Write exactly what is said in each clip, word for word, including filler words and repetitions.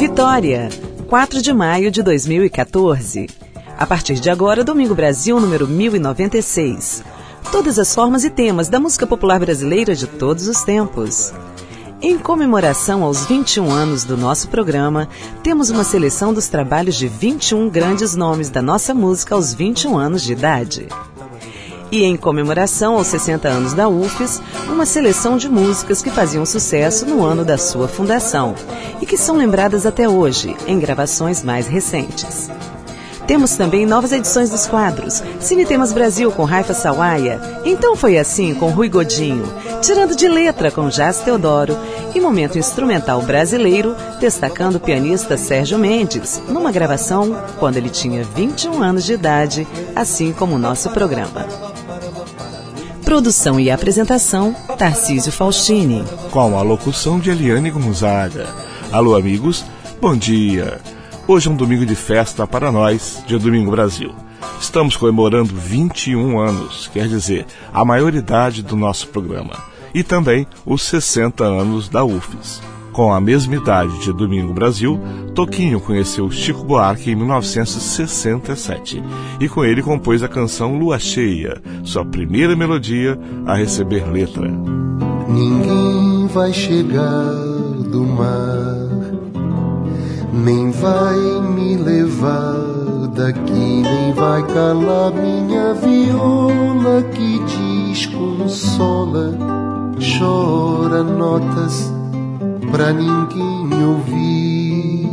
Vitória, quatro de maio de dois mil e quatorze. A partir de agora, Domingo Brasil número mil e noventa e seis. Todas as formas e temas da música popular brasileira de todos os tempos. Em comemoração aos vinte e um anos do nosso programa, temos uma seleção dos trabalhos de vinte e um grandes nomes da nossa música aos vinte e um anos de idade. E em comemoração aos sessenta anos da U F E S, uma seleção de músicas que faziam sucesso no ano da sua fundação e que são lembradas até hoje, em gravações mais recentes. Temos também novas edições dos quadros Cine Temas Brasil com Raifa Sawaia, Então Foi Assim com Rui Godinho, Tirando de Letra com Jazz Teodoro e Momento Instrumental Brasileiro, destacando o pianista Sérgio Mendes, numa gravação quando ele tinha vinte e um anos de idade, assim como o nosso programa. Produção e apresentação, Tarcísio Faustini. Com a locução de Eliane Gonzaga. Alô, amigos, bom dia. Hoje é um domingo de festa para nós, de Domingo Brasil. Estamos comemorando vinte e um anos, quer dizer, a maioridade do nosso programa. E também os sessenta anos da U F E S. Com a mesma idade de Domingo Brasil, Toquinho conheceu Chico Buarque em mil novecentos e sessenta e sete. E com ele compôs a canção Lua Cheia, sua primeira melodia a receber letra. Ninguém vai chegar do mar, nem vai me levar daqui, nem vai calar minha viola que desconsola, chora notas pra ninguém ouvir.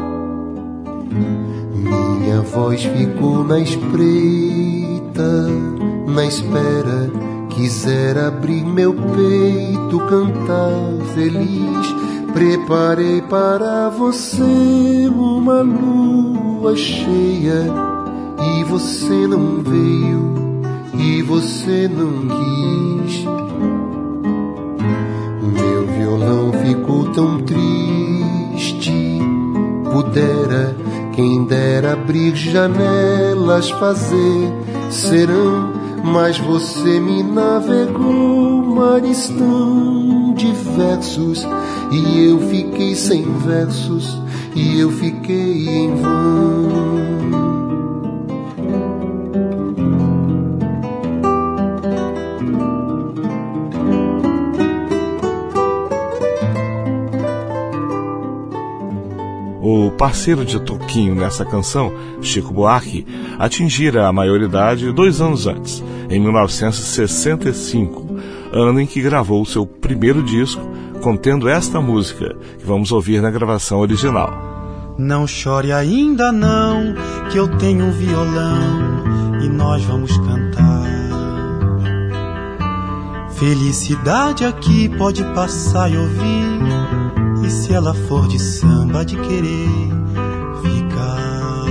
Minha voz ficou na espreita, na espera, quiser abrir meu peito, cantar feliz. Preparei para você uma lua cheia, e você não veio, e você não quis. Meu violão ficou tão triste, pudera, quem dera abrir janelas, fazer serão, mas você me navegou mares tão diversos, e eu fiquei sem versos, e eu fiquei em vão. O parceiro de Toquinho nessa canção, Chico Buarque, atingira a maioridade dois anos antes, em mil novecentos e sessenta e cinco, ano em que gravou seu primeiro disco, contendo esta música, que vamos ouvir na gravação original. Não chore ainda não, que eu tenho um violão e nós vamos cantar. Felicidade aqui pode passar e ouvir, e se ela for de samba, de querer ficar.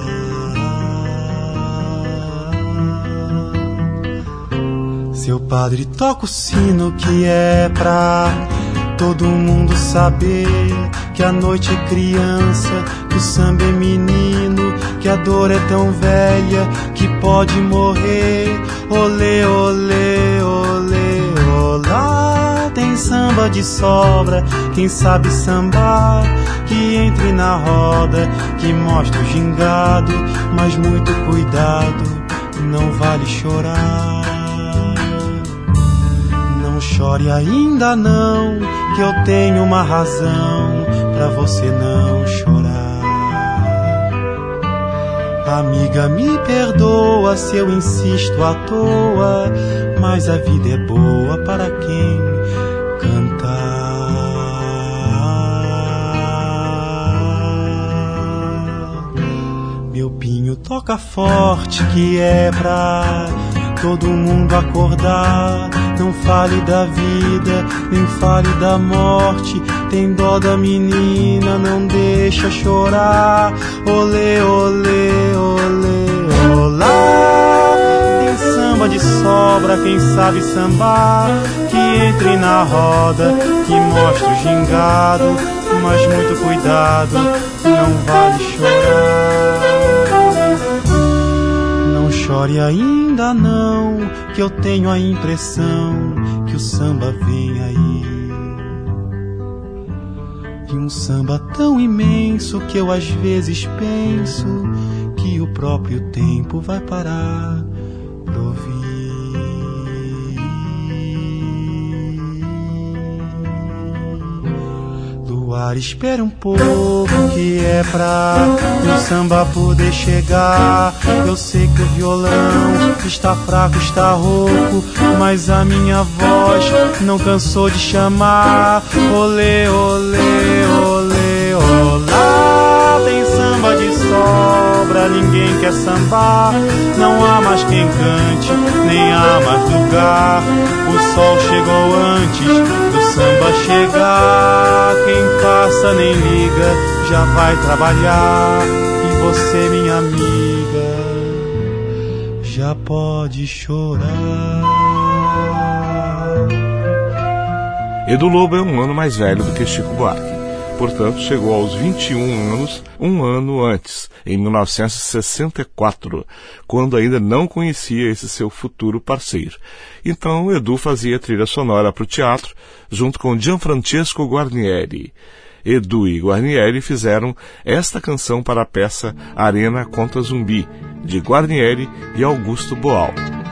Seu padre toca o sino que é pra todo mundo saber que a noite é criança, que o samba é menino, que a dor é tão velha que pode morrer. Olê, olê, olê, olá. Tem samba de sobra, quem sabe sambar, que entre na roda, que mostre o gingado, mas muito cuidado, não vale chorar. Não chore ainda não, que eu tenho uma razão pra você não chorar. Amiga, me perdoa se eu insisto à toa, mas a vida é boa para quem canta. Meu pinho toca forte que é pra todo mundo acordar. Não fale da vida, nem fale da morte. Tem dó da menina, não deixa chorar. Olê, olê, olê, olá. Tem samba de sobra, quem sabe sambar, que entre na roda, que mostre o gingado, mas muito cuidado, não vale chorar. Não chore ainda não, que eu tenho a impressão que o samba vem aí. E um samba tão imenso que eu às vezes penso que o próprio tempo vai parar pra ouvir. Luar, espera um pouco que é pra o samba poder chegar. Eu sei que o violão está fraco, está rouco, mas a minha voz não cansou de chamar. Olê, olê, olê, olá. Tem samba de sobra, ninguém quer sambar. Não há mais quem cante, nem há mais lugar. O sol chegou antes do samba chegar. Quem passa nem liga, já vai trabalhar. E você, minha amiga, já pode chorar. Edu Lobo é um ano mais velho do que Chico Buarque. Portanto, chegou aos vinte e um anos, um ano antes, em mil novecentos e sessenta e quatro, quando ainda não conhecia esse seu futuro parceiro. Então, Edu fazia trilha sonora para o teatro, junto com Gianfrancesco Guarnieri. Edu e Guarnieri fizeram esta canção para a peça Arena contra Zumbi, de Guarnieri e Augusto Boal.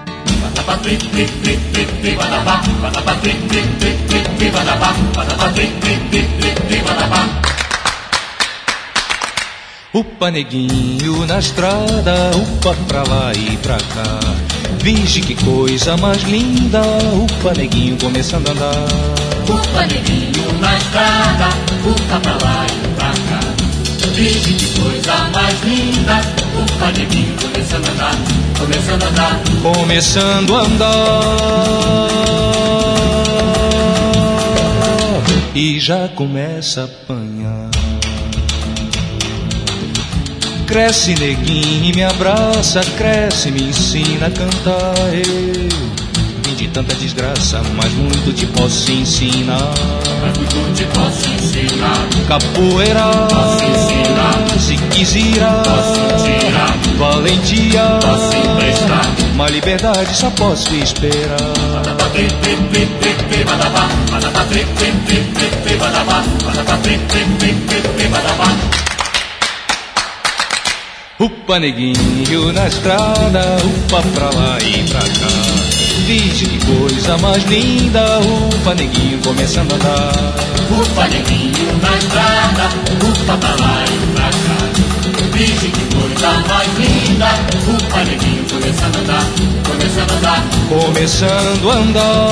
Upa neguinho na estrada, upa pra lá e pra cá. Vige que coisa mais linda, upa neguinho começando a andar. Upa neguinho na estrada, upa pra lá e pra cá. Vige que coisa mais linda, upa neguinho começando a andar. Começando a andar, começando a andar, e já começa a apanhar. Cresce neguinho e me abraça, cresce, me ensina a cantar. Eu vim de tanta desgraça, mas muito te posso ensinar. Mas muito te posso ensinar. Capoeira, posso ensinar. Se quiser, posso tirar. Valentia, posso emprestar. Mas liberdade só posso esperar. Upa neguinho na estrada, upa pra lá e pra cá. Vige que coisa mais linda, upa neguinho começando a andar. Upa neguinho na estrada, upa pra lá e pra cá. Vige que coisa mais linda, upa neguinho começando a andar. Começando a andar, começando a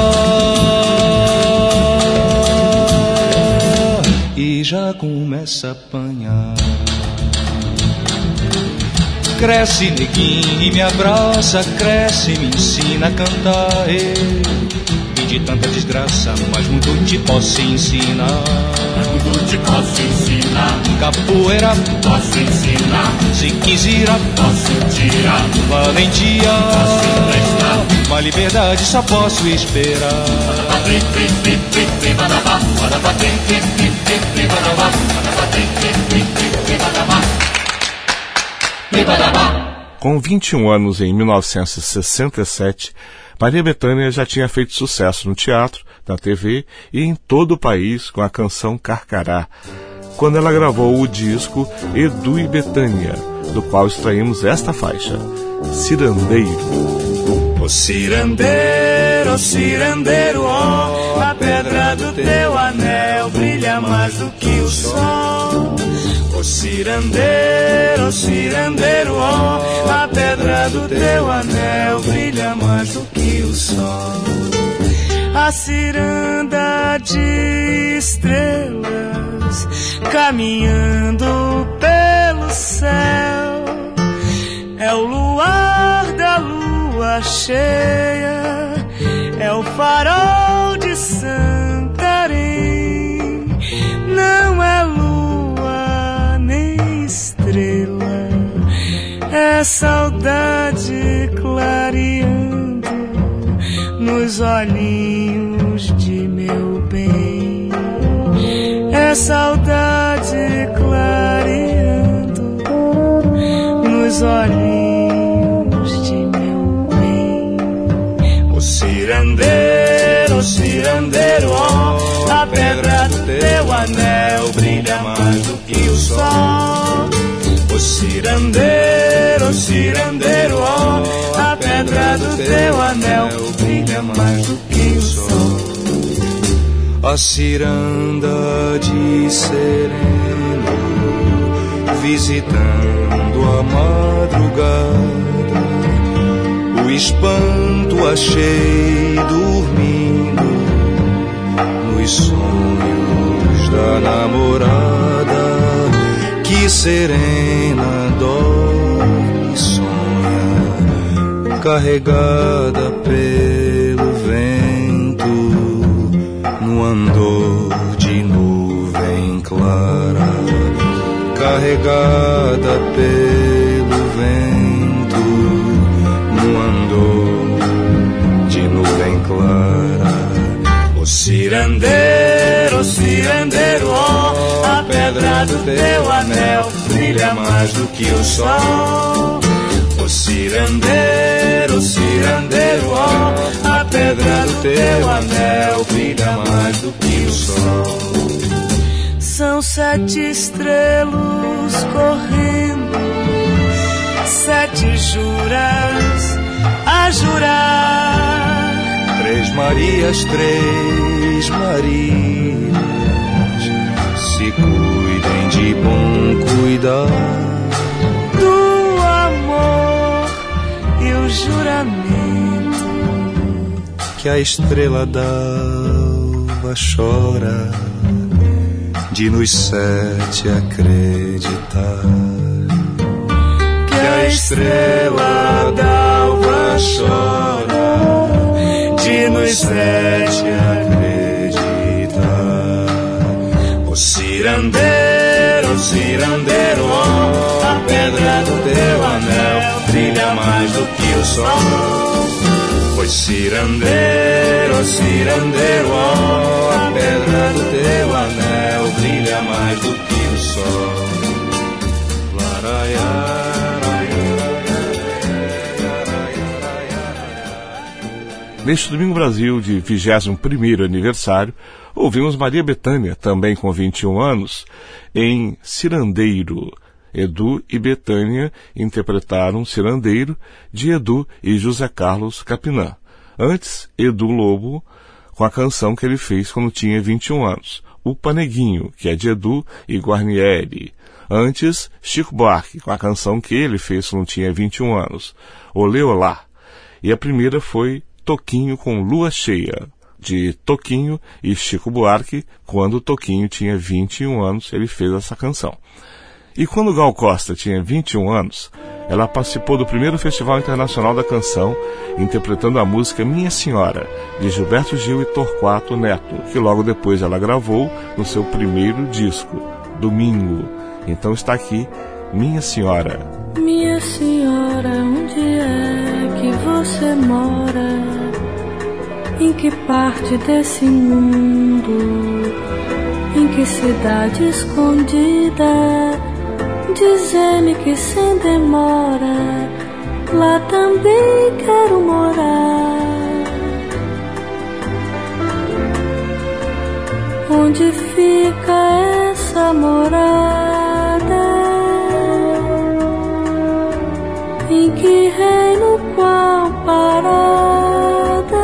andar, e já começa a apanhar. Cresce neguinho e me abraça, cresce, me ensina a cantar. Eu vim de tanta desgraça, mas muito te posso ensinar. Mas muito te posso ensinar. Capoeira, posso ensinar. Se quiser, posso tirar. Valentia, posso emprestar. Mas liberdade só posso esperar. Com vinte e um anos em mil novecentos e sessenta e sete, Maria Bethânia já tinha feito sucesso no teatro, na T V e em todo o país com a canção Carcará, quando ela gravou o disco Edu e Bethânia, do qual extraímos esta faixa, Cirandeiro. Ô cirandeiro, ô cirandeiro, ó, a pedra do teu anel brilha mais do que o sol. Ô cirandeiro, ô cirandeiro, ó, a pedra do teu anel brilha mais do que o sol. A ciranda de estrelas caminhando pelo céu é o luar da lua cheia, é o farol de Santarém. Não é lua nem estrela, é saudade clareando nos olhinhos de meu bem. É saudade clareando nos olhinhos de meu bem. Ô cirandeiro, ô cirandeiro, ó, a pedra do teu anel brilha mais do que o sol. Ô cirandeiro, ô cirandeiro, ó, a pedra do teu anel brilha mais do que o sol. A ciranda de sereno, visitando a madrugada, o espanto achei dormindo nos sonhos da namorada, que serena dorme e sonha, carregada pelo vento, no andor de nuvem clara, carregada pelo vento, no andor de nuvem clara. Ô cirandeiro, ô cirandeiro, ó, a pedra do teu anel brilha mais do que o sol. Ô cirandeiro, ô cirandeiro, ó, a pedra do teu anel brilha mais do que o sol. São sete estrelas correndo, sete juras a jurar. Três Marias, três Marias, se cuidem de bom cuidar do amor e o juramento que a estrela d'alva chora de nos sete acreditar. Que a estrela d'alva chora de nos sete acreditar. Ô cirandeiro, ô cirandeiro, ó, a pedra do teu anel brilha mais do que o sol. Pois cirandeiro, cirandeiro, ó, a pedra do teu anel brilha mais do que o sol. Neste Domingo Brasil de vigésimo primeiro aniversário, ouvimos Maria Bethânia, também com vinte e um anos, em Cirandeiro. Edu e Bethânia interpretaram Cirandeiro, de Edu e José Carlos Capinã. Antes, Edu Lobo, com a canção que ele fez quando tinha vinte e um anos, O Paneguinho, que é de Edu e Guarnieri. Antes, Chico Buarque, com a canção que ele fez quando tinha vinte e um anos, Olê Olá. E a primeira foi Toquinho com Lua Cheia, de Toquinho e Chico Buarque, quando Toquinho tinha vinte e um anos, ele fez essa canção. E quando Gal Costa tinha vinte e um anos, ela participou do primeiro Festival Internacional da Canção, interpretando a música Minha Senhora, de Gilberto Gil e Torquato Neto, que logo depois ela gravou no seu primeiro disco, Domingo. Então está aqui, Minha Senhora. Minha senhora, onde é que você mora? Em que parte desse mundo? Em que cidade escondida? Diz-me que sem demora lá também quero morar. Onde fica essa morada? Em que reino, qual parada?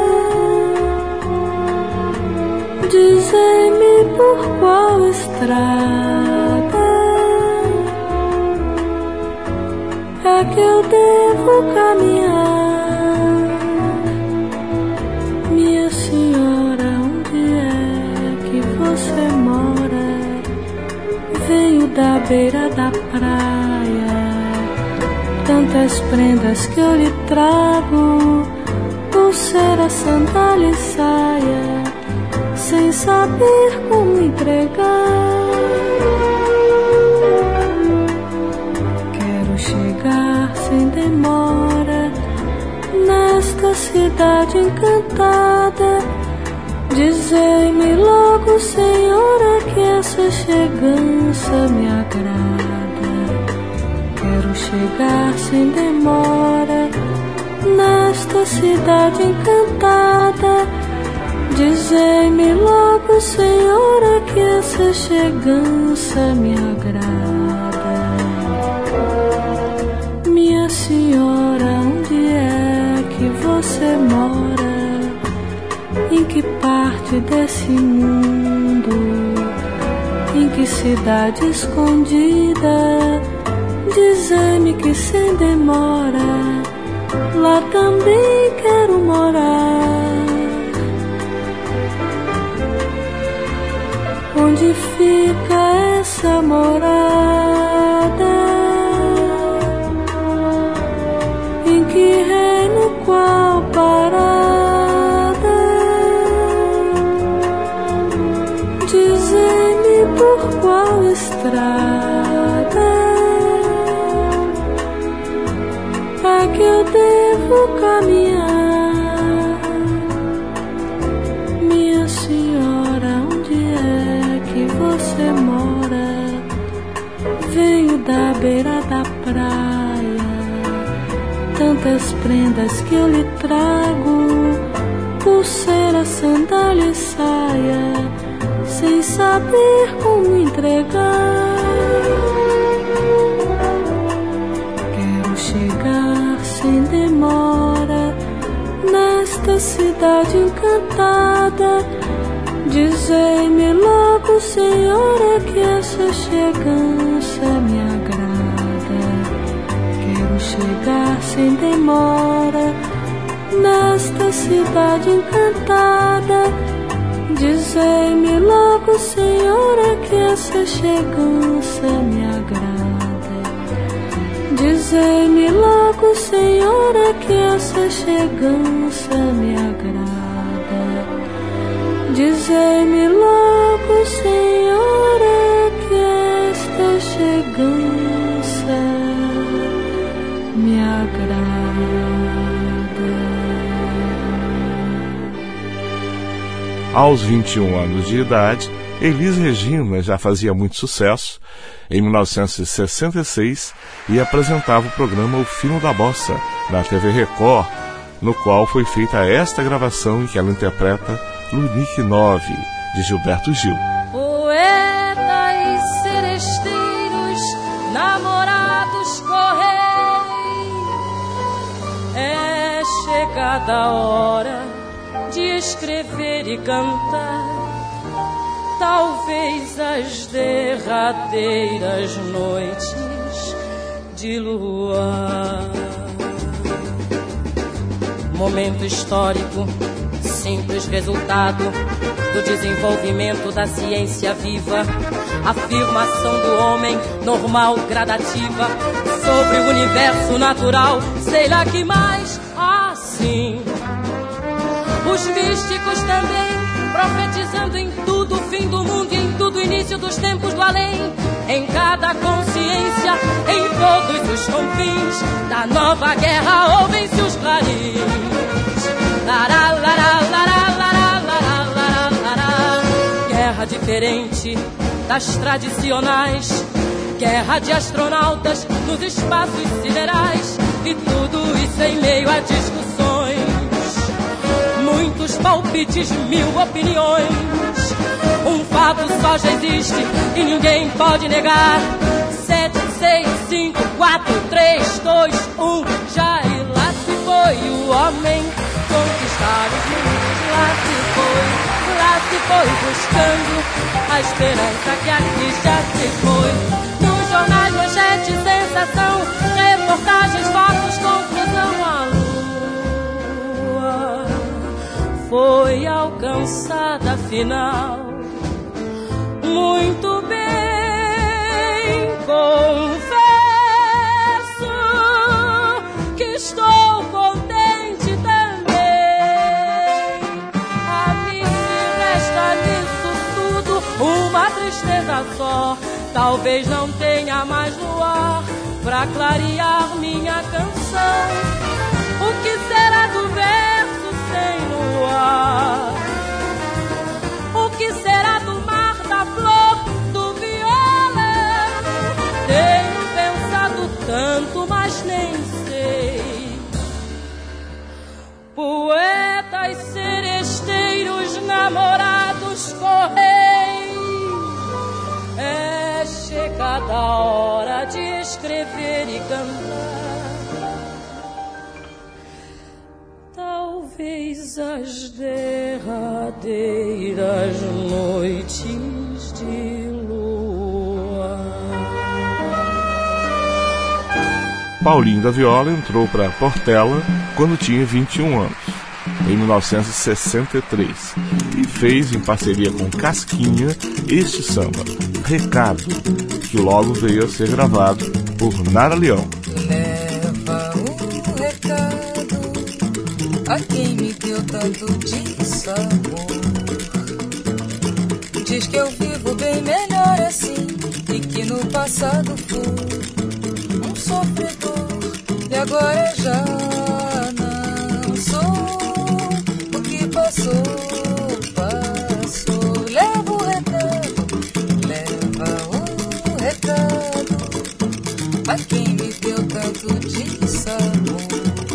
Diz-me por qual estrada é que eu devo caminhar. Minha senhora, onde é que você mora? Venho da beira da praia, tantas prendas que eu lhe trago, pulseira, sandália e saia, sem saber como entregar. Quero chegar sem demora nesta cidade encantada. Dizei-me logo, senhora, que essa chegança me agrada. Quero chegar sem demora nesta cidade encantada. Dizei-me logo, senhora, que essa essa chegança me agrada. Minha senhora, onde é que você mora? Em que parte desse mundo? Em que cidade escondida? Diz-me que sem demora lá também quero morar. Onde fica essa morada? Em que reino, qual parada? Dize-me por qual estrada é que eu devo caminhar. Minha senhora, onde é que você mora? Venho da beira da praia, tantas prendas que eu lhe trago, pulseira, sandália e saia, sem saber como entregar. Quero chegar sem demora nesta cidade encantada. Dizei-me logo, senhora, que essa chegança me agrada. Quero chegar sem demora nesta cidade encantada. Dizei-me logo, senhora, que essa chegança me agrada. Dizei-me logo, senhora, que essa chegança me agrada. Dizei-me logo, senhora, que esta chegança me agrada. Aos vinte e um anos de idade, Elis Regina já fazia muito sucesso. Em mil novecentos e sessenta e seis, e apresentava o programa O Fino da Bossa, na T V Record, no qual foi feita esta gravação em que ela interpreta Lunique nove, de Gilberto Gil. Poetas, seresteiros, namorados, correi. É chegada a hora de escrever e cantar, talvez as derradeiras noites de luar. Momento histórico, simples resultado do desenvolvimento da ciência viva, afirmação do homem normal, gradativa, sobre o universo natural, sei lá que mais, assim. Os místicos também, profetizando em tudo o fim do mundo e em tudo o início dos tempos do além, em cada consciência, em todos os confins da nova guerra, ouvem-se os clarins. Lará, lará, lará, lará, lará, lará, lará. Guerra diferente das tradicionais, guerra de astronautas nos espaços siderais, e tudo isso em meio a discussões, muitos palpites, mil opiniões. Um fato só já existe e ninguém pode negar: sete, seis, cinco, quatro, três, dois, um. Já e lá se foi o homem conquistar os mundos. Lá se foi, lá se foi buscando a esperança que aqui já se foi. Nos jornais, manchete, sensação, reportagens, fotos, conclusão. A lua foi alcançada afinal. Muito bem, confesso que estou contente também. A mim me resta nisso tudo uma tristeza só. Talvez não tenha mais luar pra clarear minha canção. O que será do verso sem luar? O que será do mar, da flor, do violão? Tenho pensado tanto, mas nem sei. Poetas, seresteiros, namorados, correi. chegada a hora de escrever e cantar. Talvez as derradeiras noites de lua. Paulinho da Viola entrou para Portela quando tinha vinte e um anos, em mil novecentos e sessenta e três, e fez, em parceria com Casquinha, este samba, Recado, que logo veio a ser gravado por Nara Leão. Leva o recado a quem me deu tanto de sabor. Diz que eu vivo bem melhor assim e que no passado fui um sofredor e agora já não sou. O que passou, passou. Leva o recado, leva o recado a quem me deu tanto de sabor.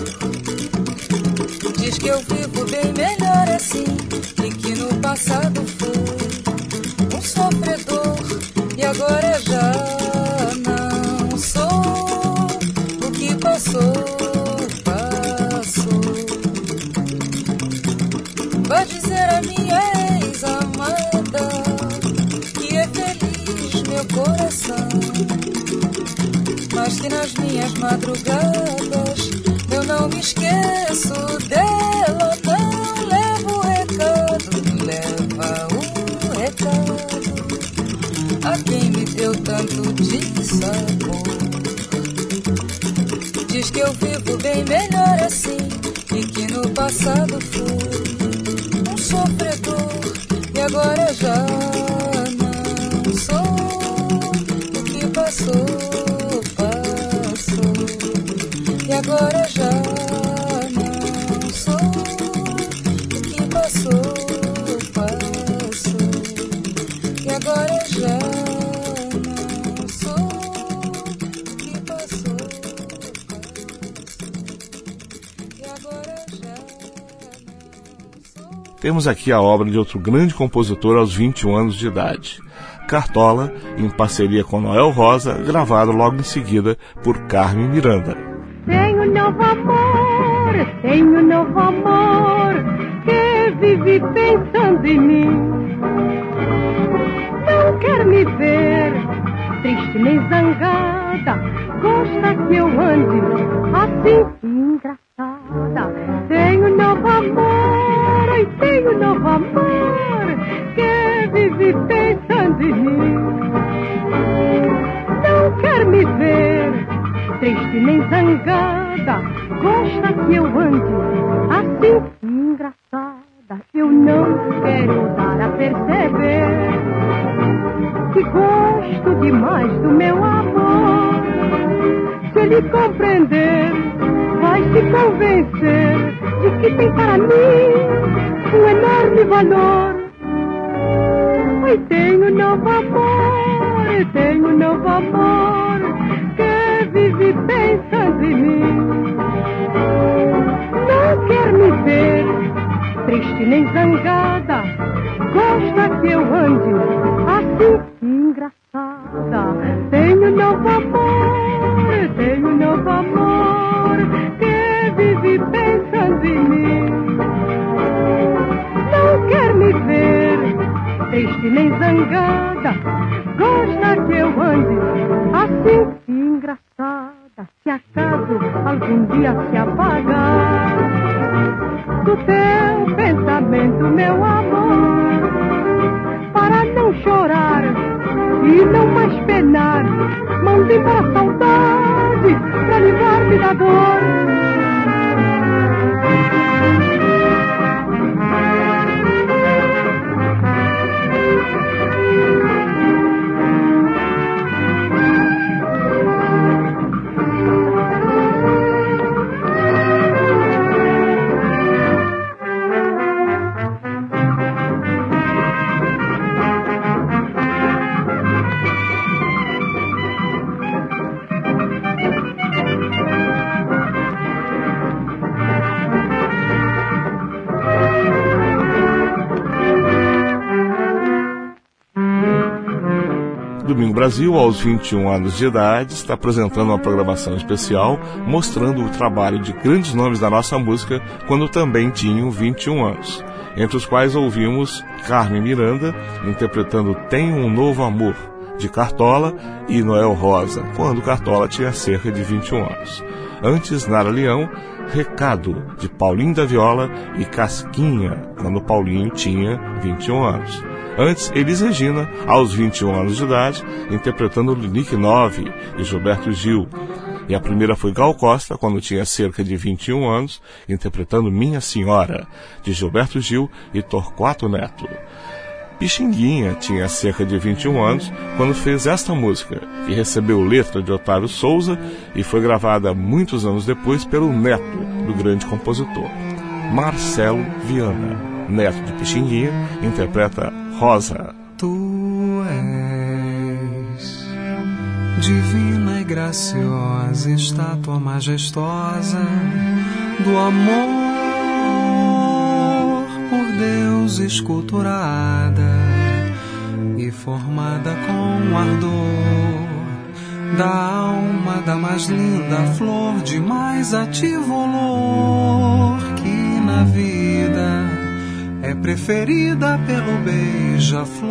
Diz que eu vivo bem melhor assim e que no passado fui um sofredor e agora já não sou. O que passou, passou. Vai dizer a minha ex-amada que é feliz meu coração, mas que nas minhas madrugadas eu não me esqueço dela. Não, leva o recado, leva o recado a quem me deu tanto de sabor. Diz que eu vivo bem melhor assim e que no passado fui um sofredor e agora já não sou. O que passou, passou e agora já não sou. O que passou, passou e agora já não sou. O que passou, passou e agora já não sou. Temos aqui a obra de outro grande compositor aos vinte e um anos de idade, Cartola, em parceria com Noel Rosa, gravado logo em seguida por Carmen Miranda. Tenho novo amor, tenho novo amor, que vive pensando em mim. Não quer me ver triste nem zangada, gosta que eu ande assim engraçada. Tenho novo amor, ai, tenho novo amor, que vive pensando em mim. Não quer me ver triste nem zangada, gosta que eu ande assim engraçada. Eu não quero dar a perceber que gosto demais do meu amor. Se ele compreender, vai se convencer de que tem para mim um enorme valor. Ai, tenho novo amor, eu tenho novo amor, que vive pensando em mim. Não quer me ver triste nem zangada, gosta que eu ande assim engraçada. Tenho novo amor, eu tenho novo amor, que vive pensando em mim. Não quer me ver triste nem zangada, gosta que eu ande assim engraçada. Se acaso algum dia se apagar do teu pensamento, meu amor, para não chorar e não mais penar, mande para a saudade pra livrar-me da dor. Domingo Brasil, aos vinte e um anos de idade, está apresentando uma programação especial mostrando o trabalho de grandes nomes da nossa música quando também tinham vinte e um anos, entre os quais ouvimos Carmen Miranda interpretando Tem um Novo Amor, de Cartola, e Noel Rosa, quando Cartola tinha cerca de vinte e um anos. Antes, Nara Leão, Recado, de Paulinho da Viola, e Casquinha, quando Paulinho tinha vinte e um anos. Antes, Elis Regina, aos vinte e um anos de idade, interpretando Linique nove, de Gilberto Gil. E a primeira foi Gal Costa, quando tinha cerca de vinte e um anos, interpretando Minha Senhora, de Gilberto Gil e Torquato Neto. Pixinguinha tinha cerca de vinte e um anos quando fez esta música, que recebeu letra de Otávio Souza e foi gravada muitos anos depois pelo neto do grande compositor. Marcelo Viana, neto de Pixinguinha, interpreta Rosa. Tu és divina e graciosa, estátua majestosa do amor por Deus esculturada e formada com ardor da alma da mais linda flor, de mais ativo olor, que na vida é preferida pelo beija-flor.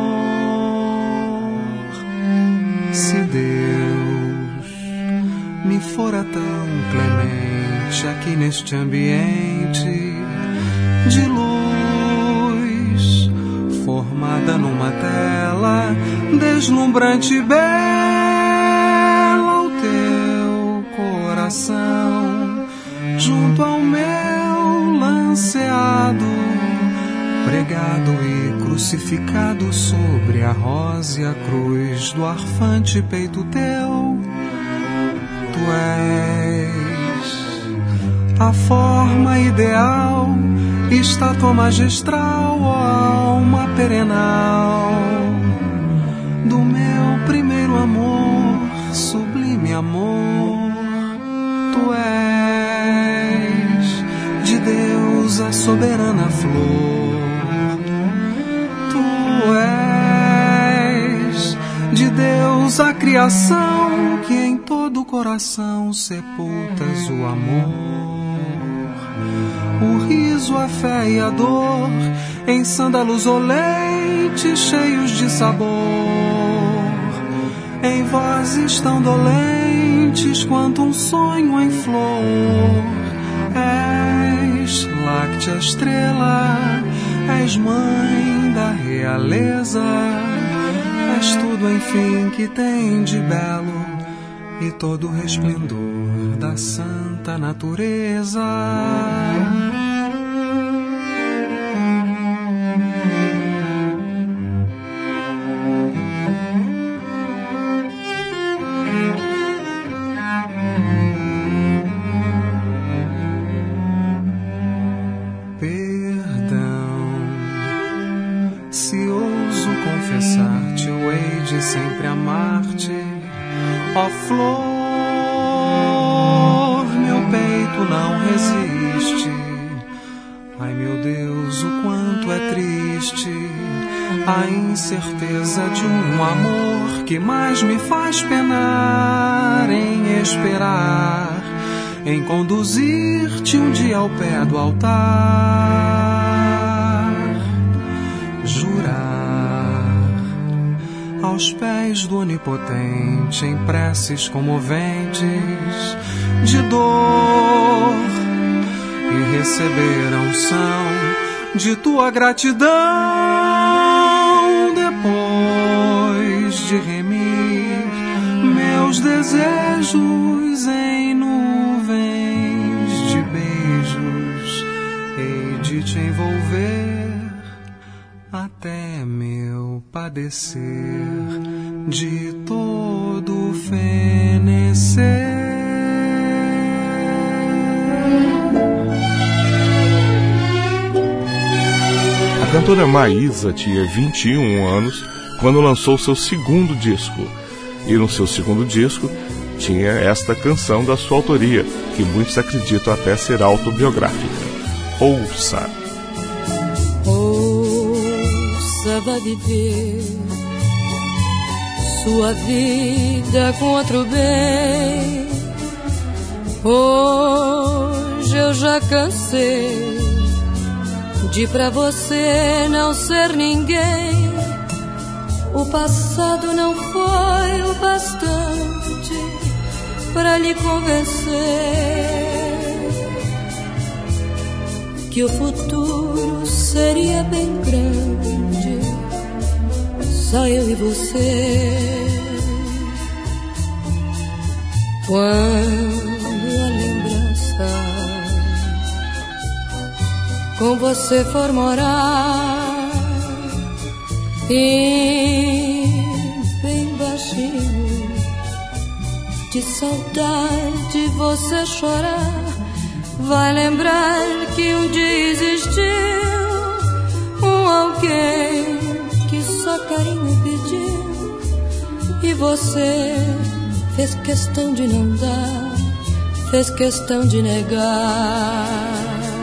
Se Deus me fora tão clemente aqui neste ambiente de luz, formada numa tela deslumbrante e bela, o teu coração junto ao meu lanceado, pregado e crucificado sobre a rosa e a cruz do arfante peito teu. Tu és a forma ideal, estátua magistral, ó alma perenal do meu primeiro amor, sublime amor. Tu és de Deus a soberana flor. Tu és de Deus a criação, que em todo o coração sepultas o amor. O riso, a fé e a dor, em sândalos ou leites cheios de sabor, em vozes tão dolentes quanto um sonho em flor. És láctea estrela, és mãe da realeza, és tudo enfim que tem de belo e todo o resplendor da santa natureza. Sempre amar-te, ó flor, meu peito não resiste. Ai meu Deus, o quanto é triste a incerteza de um amor que mais me faz penar em esperar, em conduzir-te um dia ao pé do altar, jurar aos pés do Onipotente, em preces comoventes de dor, e receber a unção de tua gratidão, depois de remir meus desejos em nuvens de beijos, hei de te envolver até meu padecer de todo fenecer. A cantora Maísa tinha vinte e um anos quando lançou seu segundo disco. E no seu segundo disco tinha esta canção da sua autoria, que muitos acreditam até ser autobiográfica. Ouça. Ouça, vai viver sua vida com outro bem. Hoje eu já cansei de pra você não ser ninguém. O passado não foi o bastante pra lhe convencer que o futuro seria bem grande, só eu e você. Quando a lembrança com você for morar e bem baixinho de saudade você chorar, vai lembrar que um dia existiu um alguém que só carinho pediu e você fez questão de não dar, fez questão de negar.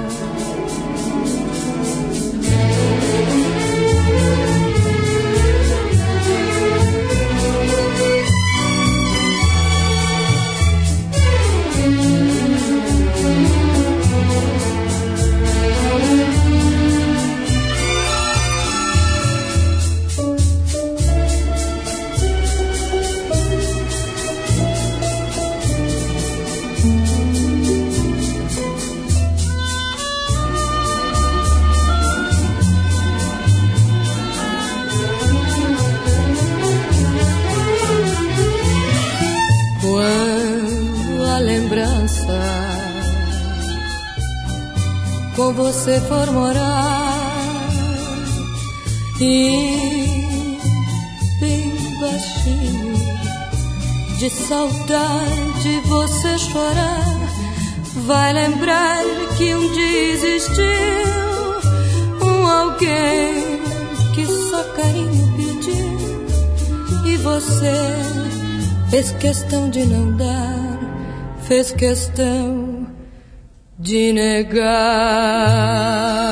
Com você for morar e bem baixinho de saudade você chorar, vai lembrar que um dia existiu um alguém que só carinho pediu e você fez questão de não dar, fez questão de negar.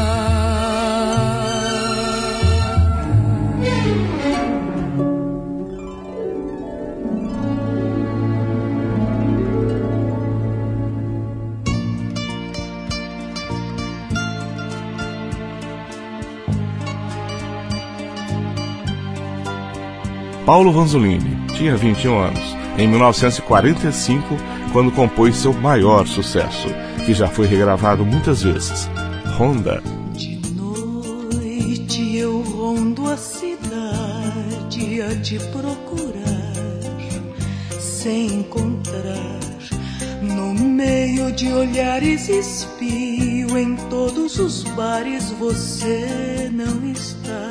Paulo Vanzolini tinha vinte e um anos em mil novecentos e quarenta e cinco, quando compôs seu maior sucesso, que já foi regravado muitas vezes, Ronda. De noite eu rondo a cidade a te procurar, sem encontrar, no meio de olhares espio, em todos os bares você não está.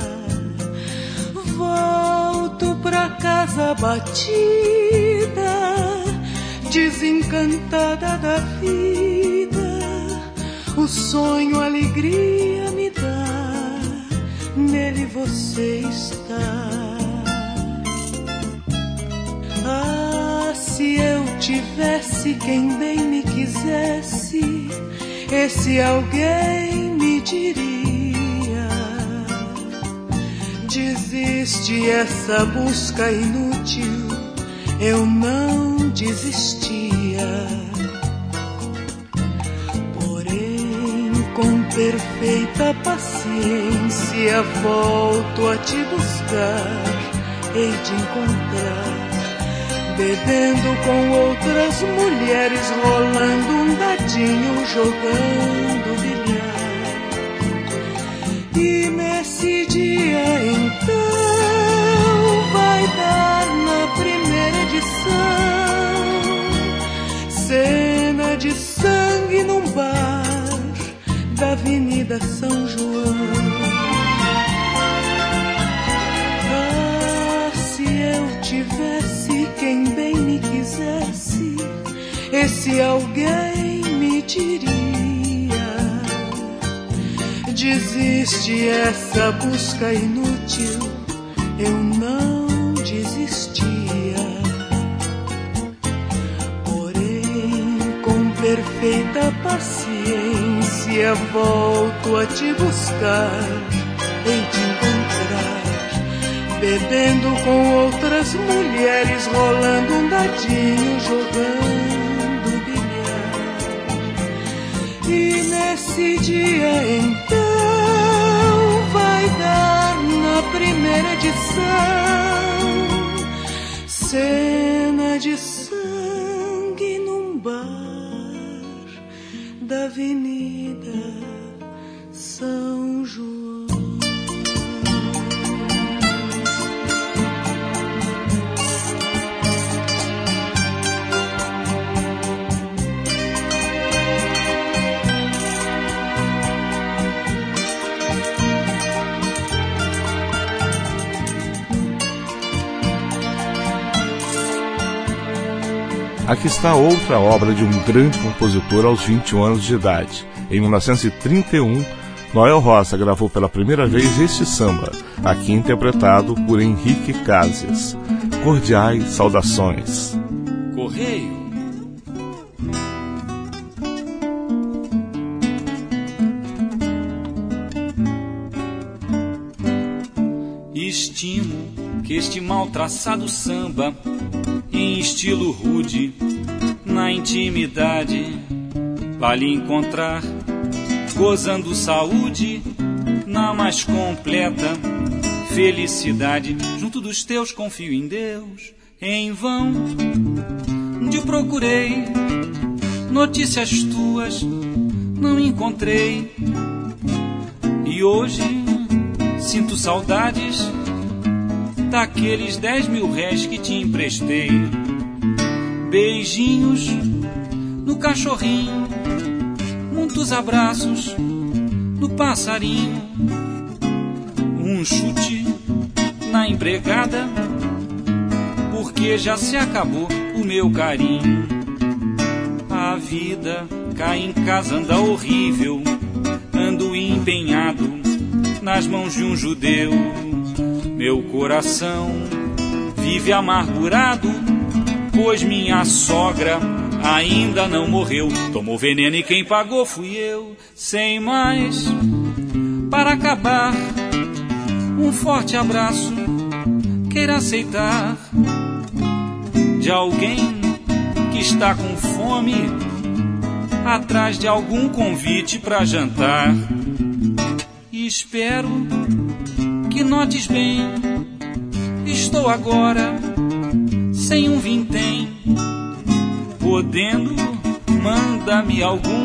Volto pra casa batida, desencantada da vida, o sonho, a alegria me dá, nele você está. Ah, se eu tivesse quem bem me quisesse, esse alguém me diria: desiste essa busca inútil, eu não desistia. Porém, com perfeita paciência, volto a te buscar, hei de encontrar, bebendo com outras mulheres, rolando um dadinho, jogando bilhar. E nesse dia então vai dar na primeira edição cena de sangue num bar da Avenida São João. Ah, se eu tivesse quem bem me quisesse, esse alguém me diria: desiste essa busca inútil, eu não desistia. Porém, com perfeita paciência, volto a te buscar, hei de encontrar, bebendo com outras mulheres, rolando um dadinho, jogando bilhar. E nesse dia então vai dar na primeira edição cena de sangue num bar da Avenida São João. Aqui está outra obra de um grande compositor aos vinte e um anos de idade. Em mil novecentos e trinta e um, Noel Rosa gravou pela primeira vez este samba, aqui interpretado por Henrique Cases. Cordiais saudações. Correio. Estimo que este mal traçado samba, em estilo rude, na intimidade, vale encontrar, gozando saúde, na mais completa felicidade. Junto dos teus confio em Deus, em vão te procurei, notícias tuas não encontrei, e hoje sinto saudades daqueles dez mil réis que te emprestei. Beijinhos no cachorrinho, muitos abraços no passarinho, um chute na empregada, porque já se acabou o meu carinho. A vida cá em casa anda horrível, ando empenhado nas mãos de um judeu. Meu coração vive amargurado, pois minha sogra ainda não morreu. Tomou veneno e quem pagou fui eu. Sem mais, para acabar, um forte abraço queira aceitar de alguém que está com fome, atrás de algum convite para jantar. E espero que notes bem, estou agora sem um vintém, podendo, manda-me algum.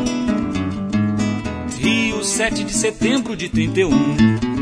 Rio, sete de setembro de trinta e um.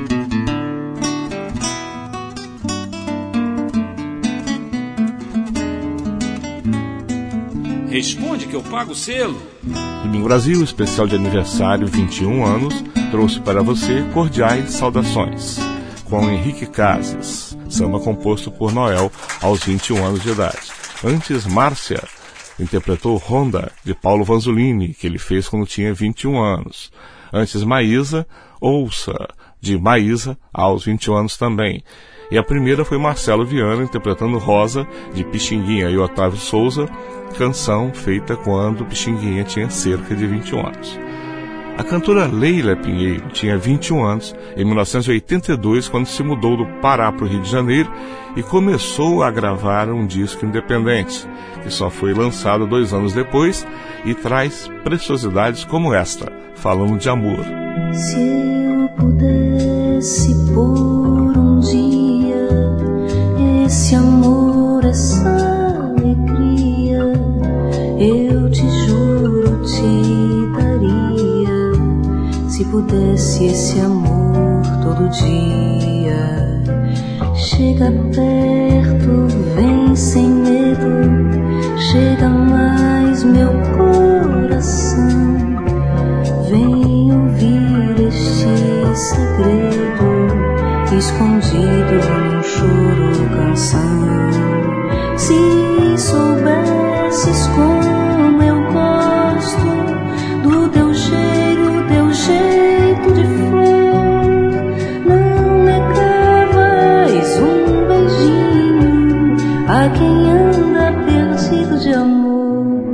Responde que eu pago o selo. Domingo Brasil, especial de aniversário, vinte e um anos, trouxe para você Cordiais Saudações, com Henrique Cases, samba composto por Noel aos vinte e um anos de idade. Antes, Márcia interpretou Honda, de Paulo Vanzolini, que ele fez quando tinha vinte e um anos. Antes, Maísa, Ouça, de Maísa, aos vinte e um anos também. E a primeira foi Marcelo Viana interpretando Rosa, de Pixinguinha e Otávio Souza, canção feita quando Pixinguinha tinha cerca de vinte e um anos. A cantora Leila Pinheiro tinha vinte e um anos em mil novecentos e oitenta e dois, quando se mudou do Pará para o Rio de Janeiro e começou a gravar um disco independente, que só foi lançado dois anos depois e traz preciosidades como esta, falando de amor. Se eu pudesse por um dia esse amor, essa alegria, eu te juro te daria. Se pudesse esse amor todo dia, chega perto, vem sem medo, chega mais meu coração, vem ouvir este segredo escondido num choro canção. Se soubesses como eu gosto do teu cheiro, teu jeito de flor, não negavas um beijinho a quem anda perdido de amor.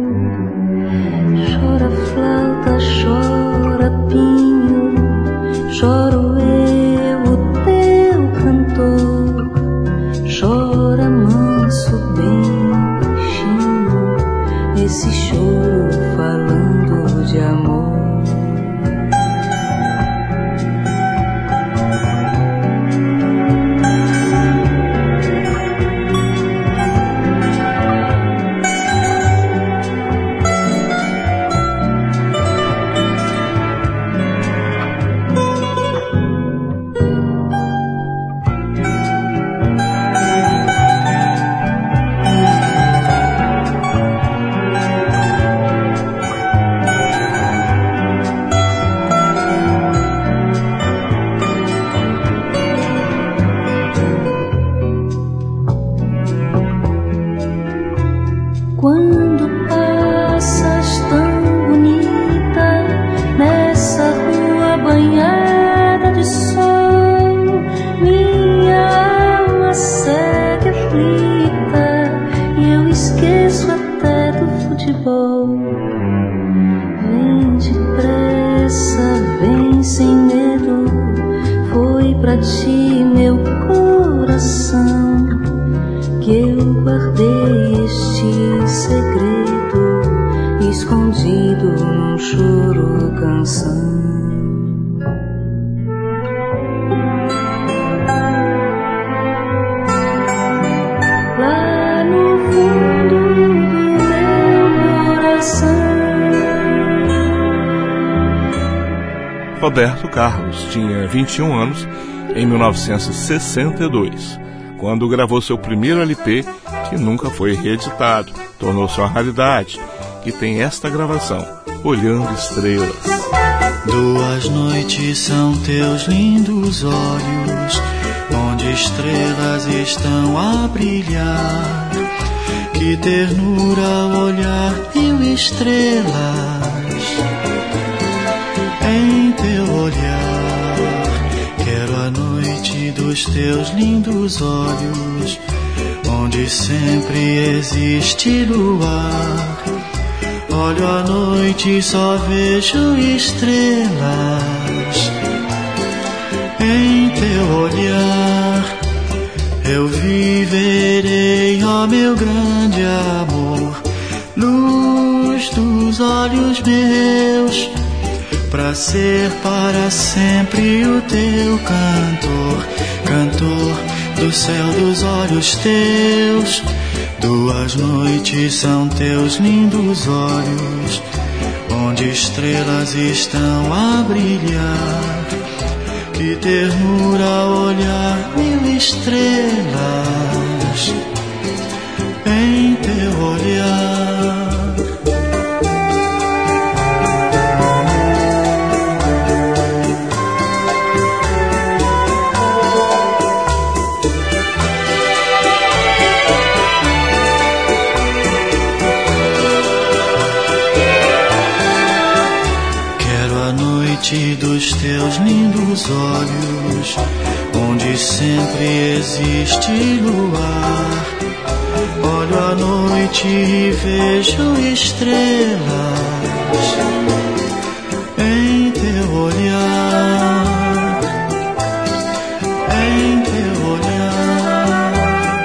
Chora flauta, chora pinho, choro eu, o teu cantor, Quando passas tão bonita nessa rua banhada de sol, minha alma segue aflita e eu esqueço até do futebol. Vem depressa, vem sem medo, foi pra ti meu coração que eu guardei este segredo escondido num choro canção. Lá no fundo do meu coração. Roberto Carlos tinha vinte e um anos em mil novecentos e sessenta e dois, quando gravou seu primeiro L P, que nunca foi reeditado. Tornou-se uma raridade, e tem esta gravação, Olhando Estrelas. Duas noites são teus lindos olhos, onde estrelas estão a brilhar. Que ternura ao olhar, mil estrelas em teu olhar. Quero a noite dos teus lindos olhos, onde sempre existe luar. Olho à noite e só vejo estrelas em teu olhar. Eu viverei, ó meu grande amor, luz dos olhos meus, pra ser para sempre o teu cantor, cantor do céu dos olhos teus. Duas noites são teus lindos olhos, onde estrelas estão a brilhar. Que ternura ao olhar, mil estrelas em teu olhar. Dos teus lindos olhos, onde sempre existe luar. Olho à noite e vejo estrelas em teu olhar, em teu olhar,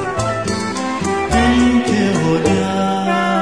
em teu olhar.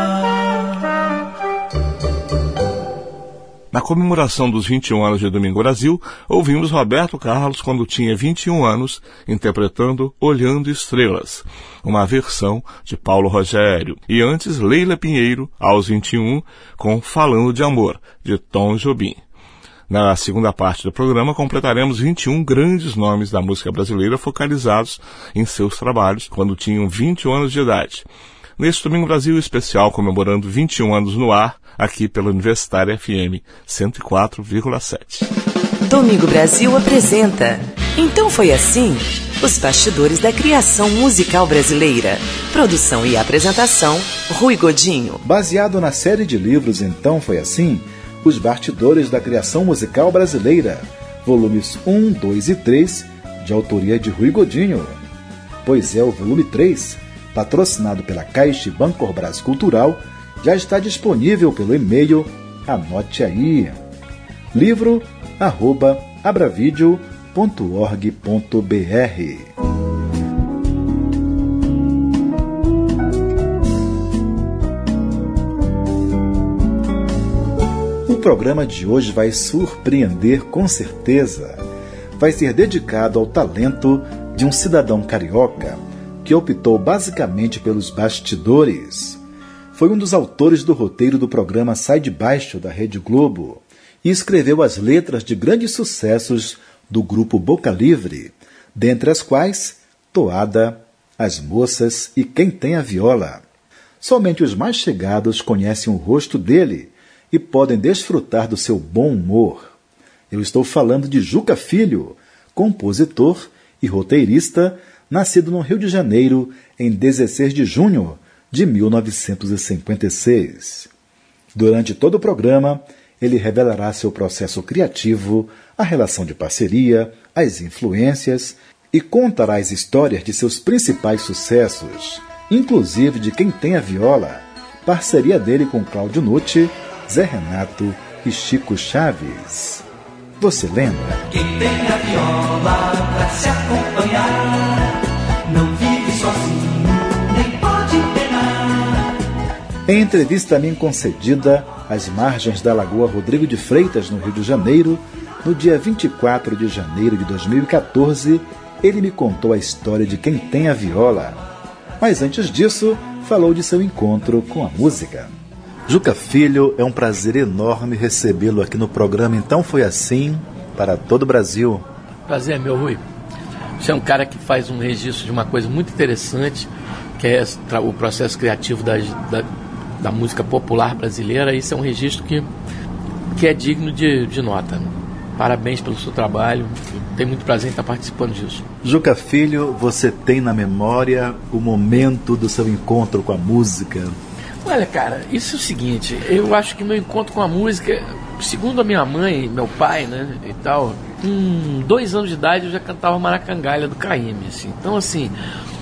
Na comemoração dos vinte e um anos de Domingo Brasil, ouvimos Roberto Carlos quando tinha vinte e um anos, interpretando Olhando Estrelas, uma versão de Paulo Rogério. E antes, Leila Pinheiro, aos vinte e um, com Falando de Amor, de Tom Jobim. Na segunda parte do programa, completaremos vinte e um grandes nomes da música brasileira focalizados em seus trabalhos quando tinham vinte e um anos de idade. Neste Domingo Brasil especial, comemorando vinte e um anos no ar, aqui pela Universitária F M cento e quatro vírgula sete. Domingo Brasil apresenta Então Foi Assim, os bastidores da criação musical brasileira. Produção e apresentação, Rui Godinho. Baseado na série de livros Então Foi Assim, os bastidores da criação musical brasileira, volumes um, dois e três, de autoria de Rui Godinho. Pois é, o volume três, patrocinado pela Caixa Bancorbras Cultural, já está disponível pelo e-mail, anote aí, livro arroba abravideo ponto org ponto br. O programa de hoje vai surpreender com certeza. Vai ser dedicado ao talento de um cidadão carioca que optou basicamente pelos bastidores. Foi um dos autores do roteiro do programa Sai de Baixo, da Rede Globo, e escreveu as letras de grandes sucessos do grupo Boca Livre, dentre as quais Toada, As Moças e Quem Tem a Viola. Somente os mais chegados conhecem o rosto dele e podem desfrutar do seu bom humor. Eu estou falando de Juca Filho, compositor e roteirista, nascido no Rio de Janeiro em dezesseis de junho de mil novecentos e cinquenta e seis. Durante todo o programa, ele revelará seu processo criativo, a relação de parceria, as influências e contará as histórias de seus principais sucessos, inclusive de Quem Tem a Viola, parceria dele com Cláudio Nucci, Zé Renato e Chico Chaves. Você lembra? Quem tem a viola pra se acompanhar, não vive sozinho, nem pode penar. Em entrevista a mim concedida às margens da Lagoa Rodrigo de Freitas, no Rio de Janeiro, no dia vinte e quatro de janeiro de dois mil e quatorze, ele me contou a história de Quem Tem a Viola. Mas antes disso, falou de seu encontro com a música. Juca Filho, é um prazer enorme recebê-lo aqui no programa Então Foi Assim, para todo o Brasil. Prazer é meu, Rui. Você é um cara que faz um registro de uma coisa muito interessante, que é o processo criativo da, da, da música popular brasileira. Isso é um registro que, que é digno de, de nota. Parabéns pelo seu trabalho. Tenho muito prazer em estar participando disso. Juca Filho, você tem na memória o momento do seu encontro com a música? Olha, cara, isso é o seguinte, eu acho que meu encontro com a música, segundo a minha mãe, meu pai, né, e tal, com dois anos de idade eu já cantava Maracangalha do Caymmi, assim. Então, assim,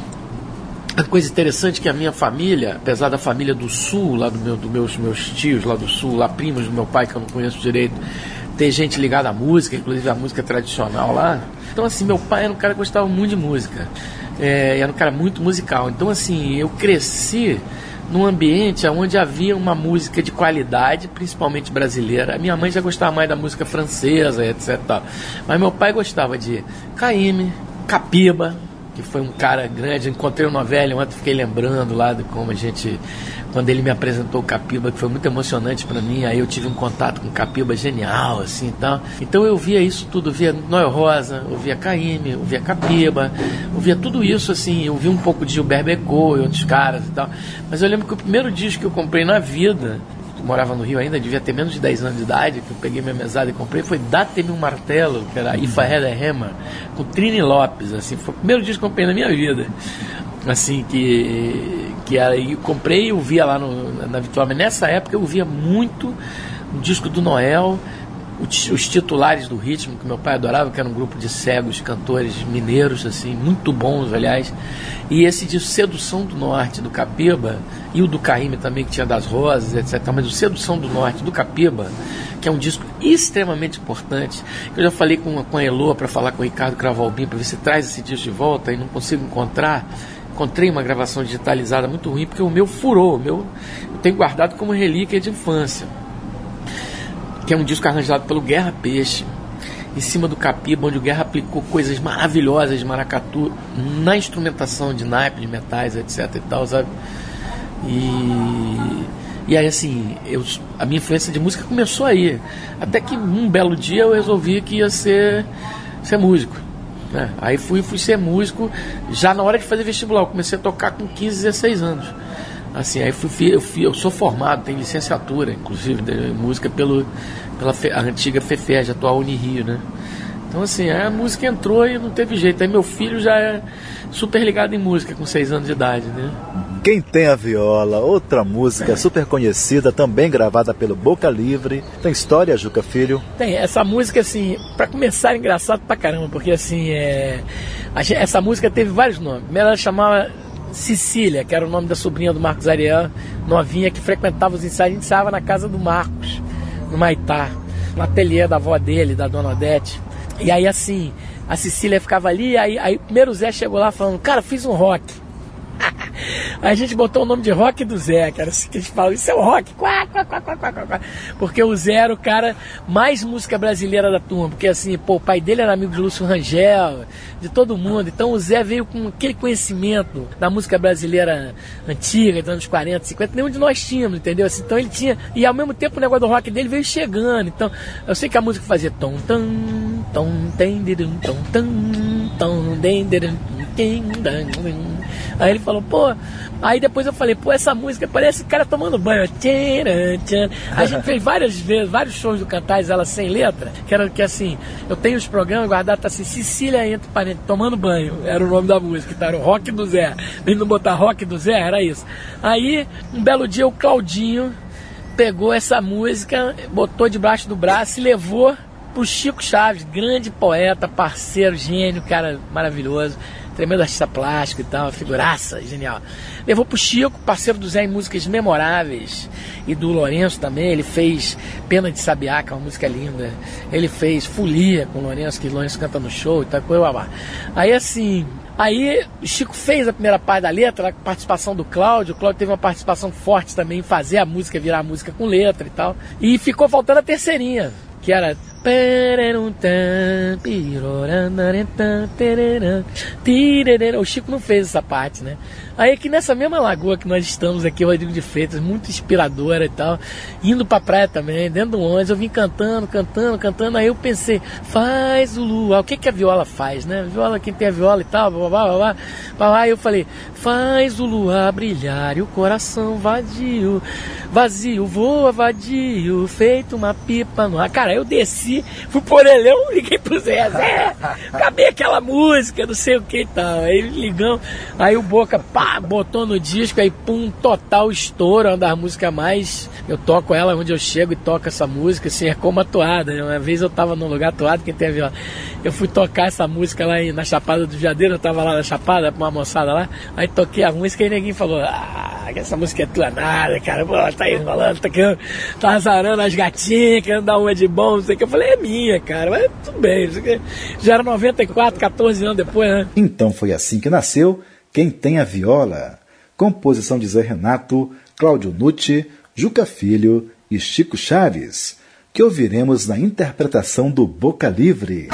a coisa interessante é que a minha família, apesar da família do sul, lá do meu, dos meus, meus tios lá do sul, lá primos do meu pai, que eu não conheço direito, ter gente ligada à música, inclusive a música tradicional lá. Então, assim, meu pai era um cara que gostava muito de música, é, era um cara muito musical. Então, assim, eu cresci num ambiente onde havia uma música de qualidade, principalmente brasileira. A minha mãe já gostava mais da música francesa, etcétera. Mas meu pai gostava de Caymmi, Capiba, que foi um cara grande. Eu encontrei uma velha ontem, fiquei lembrando lá de como a gente, quando ele me apresentou o Capiba, que foi muito emocionante para mim. Aí eu tive um contato com o Capiba genial, assim, tal. Então eu via isso tudo, eu via Noel Rosa, eu via Caymmi, eu via Capiba, eu via tudo isso, assim. Eu vi um pouco de Gilberto Bécaud e outros caras e tal. Mas eu lembro que o primeiro disco que eu comprei na vida, eu morava no Rio ainda, devia ter menos de dez anos de idade, que eu peguei minha mesada e comprei, foi Dá-te-me um Martelo, que era If I Had a Hammer, com Trini Lopes, assim. Foi o primeiro disco que eu comprei na minha vida, assim, que, que era, eu comprei e eu via lá no, na Vitória. Nessa época eu via muito o disco do Noel, os, os titulares do Ritmo, que meu pai adorava, que era um grupo de cegos, cantores mineiros, assim, muito bons, aliás. E esse de Sedução do Norte, do Capiba, e o do Caymmi também, que tinha Das Rosas, etcétera. Mas o Sedução do Norte, do Capiba, que é um disco extremamente importante, que eu já falei com, com a Elô para falar com o Ricardo Cravalbim, para ver se traz esse disco de volta, e não consigo encontrar. Encontrei uma gravação digitalizada muito ruim, porque o meu furou, o meu eu tenho guardado como relíquia de infância, que é um disco arranjado pelo Guerra Peixe, em cima do Capiba, onde o Guerra aplicou coisas maravilhosas de maracatu na instrumentação de naipe, de metais, etcétera e tal, sabe? E, e aí, assim, eu, a minha influência de música começou aí. Até que um belo dia eu resolvi que ia ser, ser músico, né? Aí fui, fui ser músico já na hora de fazer vestibular. Eu comecei a tocar com quinze, dezesseis anos. Assim, aí fui, eu, fui, eu sou formado, tenho licenciatura, inclusive, de música pelo, pela fe, a antiga FEFERJ, atual Unirio, né? Então, assim, a música entrou e não teve jeito. Aí meu filho já é super ligado em música, com seis anos de idade, né? Quem Tem a Viola, outra música super conhecida, também gravada pelo Boca Livre. Tem história, Juca Filho? Tem, essa música, assim, pra começar, é engraçado pra caramba, porque, assim, é, a, essa música teve vários nomes. Primeiro ela chamava Cecília, que era o nome da sobrinha do Marcos Ariel, novinha, que frequentava os ensaios. A gente ensaiava na casa do Marcos, no Maitá, no ateliê da avó dele, da dona Odete. E aí, assim, a Cecília ficava ali, aí, aí primeiro o Zé chegou lá falando, cara, fiz um rock. Aí a gente botou o nome de Rock do Zé, que era assim que a gente fala, isso é o rock, quá, quá, quá, quá, quá, quá. Porque o Zé era o cara mais música brasileira da turma, porque assim, pô, o pai dele era amigo de Lúcio Rangel, de todo mundo, então o Zé veio com aquele conhecimento da música brasileira antiga, dos anos quarenta, cinquenta, nenhum de nós tínhamos, entendeu? Assim, então ele tinha, e ao mesmo tempo o negócio do rock dele veio chegando, então eu sei que a música fazia tom, tom, tom, tem, tom, tom, tom, tem, Aí ele falou, pô, Aí depois eu falei, pô, essa música parece o cara tomando banho. Tcharam, tcharam. A gente fez várias vezes, vários shows do Cantares, ela sem letra, que era que assim, eu tenho os programas guardados, tá assim, Cecília entre parênteses, tomando banho, era o nome da música, tá? Era o Rock do Zé. Ele não botar Rock do Zé, era isso. Aí, um belo dia, o Claudinho pegou essa música, botou debaixo do braço e levou pro Chico Chaves, grande poeta, parceiro, gênio, cara maravilhoso, tremendo artista plástico e tal, figuraça, genial. Levou pro Chico, parceiro do Zé em músicas memoráveis, e do Lourenço também. Ele fez Pena de Sabiá, que é uma música linda. Ele fez Folia com o Lourenço, que o Lourenço canta no show e tal, coisa babá. Aí assim, aí o Chico fez a primeira parte da letra, a participação do Cláudio. O Cláudio teve uma participação forte também em fazer a música virar música com letra e tal. E ficou faltando a terceirinha, que era... O Chico não fez essa parte, né? Aí aqui nessa mesma lagoa que nós estamos aqui, o Rodrigo de Freitas, muito inspiradora e tal, indo pra praia também, dentro do ônibus, eu vim cantando, cantando, cantando, aí eu pensei, faz o luar, o que que a viola faz, né? A viola, quem tem a viola e tal, blá, blá, blá, blá, blá. Aí eu falei, faz o luar brilhar e o coração vadio, vazio, voa vadio, feito uma pipa no ar. Cara, eu desci, fui pro orelhão, liguei pro Zé, Zé, acabei aquela música, não sei o que e tal. Aí ligamos, aí o Boca, pá, botou no disco, aí pum, total estouro, uma das músicas mais, eu toco ela onde eu chego e toco essa música, assim, é como atuada, né? Uma vez eu tava num lugar atuado, quem tem a viola, eu fui tocar essa música lá na Chapada do Jadeiro, eu tava lá na Chapada, com uma moçada lá, aí toquei a música e ninguém falou, ah, essa música é tua nada, cara, pô, tá aí falando, tá, querendo, tá azarando as gatinhas, querendo dar uma de bom, não sei o que, eu falei, é minha, cara, mas tudo bem, já era noventa e quatro, catorze anos depois, né? Então foi assim que nasceu Quem Tem a Viola, composição de Zé Renato, Cláudio Nucci, Juca Filho e Chico Chaves, que ouviremos na interpretação do Boca Livre.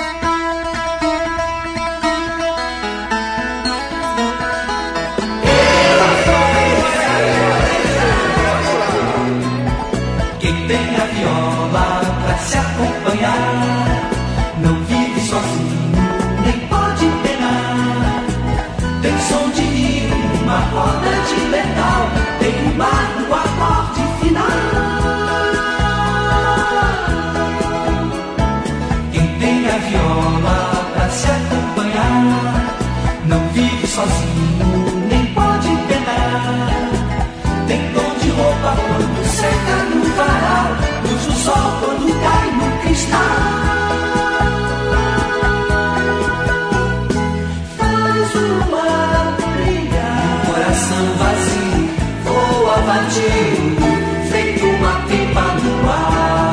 Quem tem a viola pra se acompanhar, não vive sozinho, nem pode penar. Tem som de rio, uma roda de metal, tem um mar no acorde final. Quem tem a viola pra se acompanhar, não vive sozinho, nem pode penar. Tem tom de roupa quando seca no varal, luz do sol quando cai no cristal. Faz o mar brilhar, o coração vazio voa vadio, feito uma pipa no ar.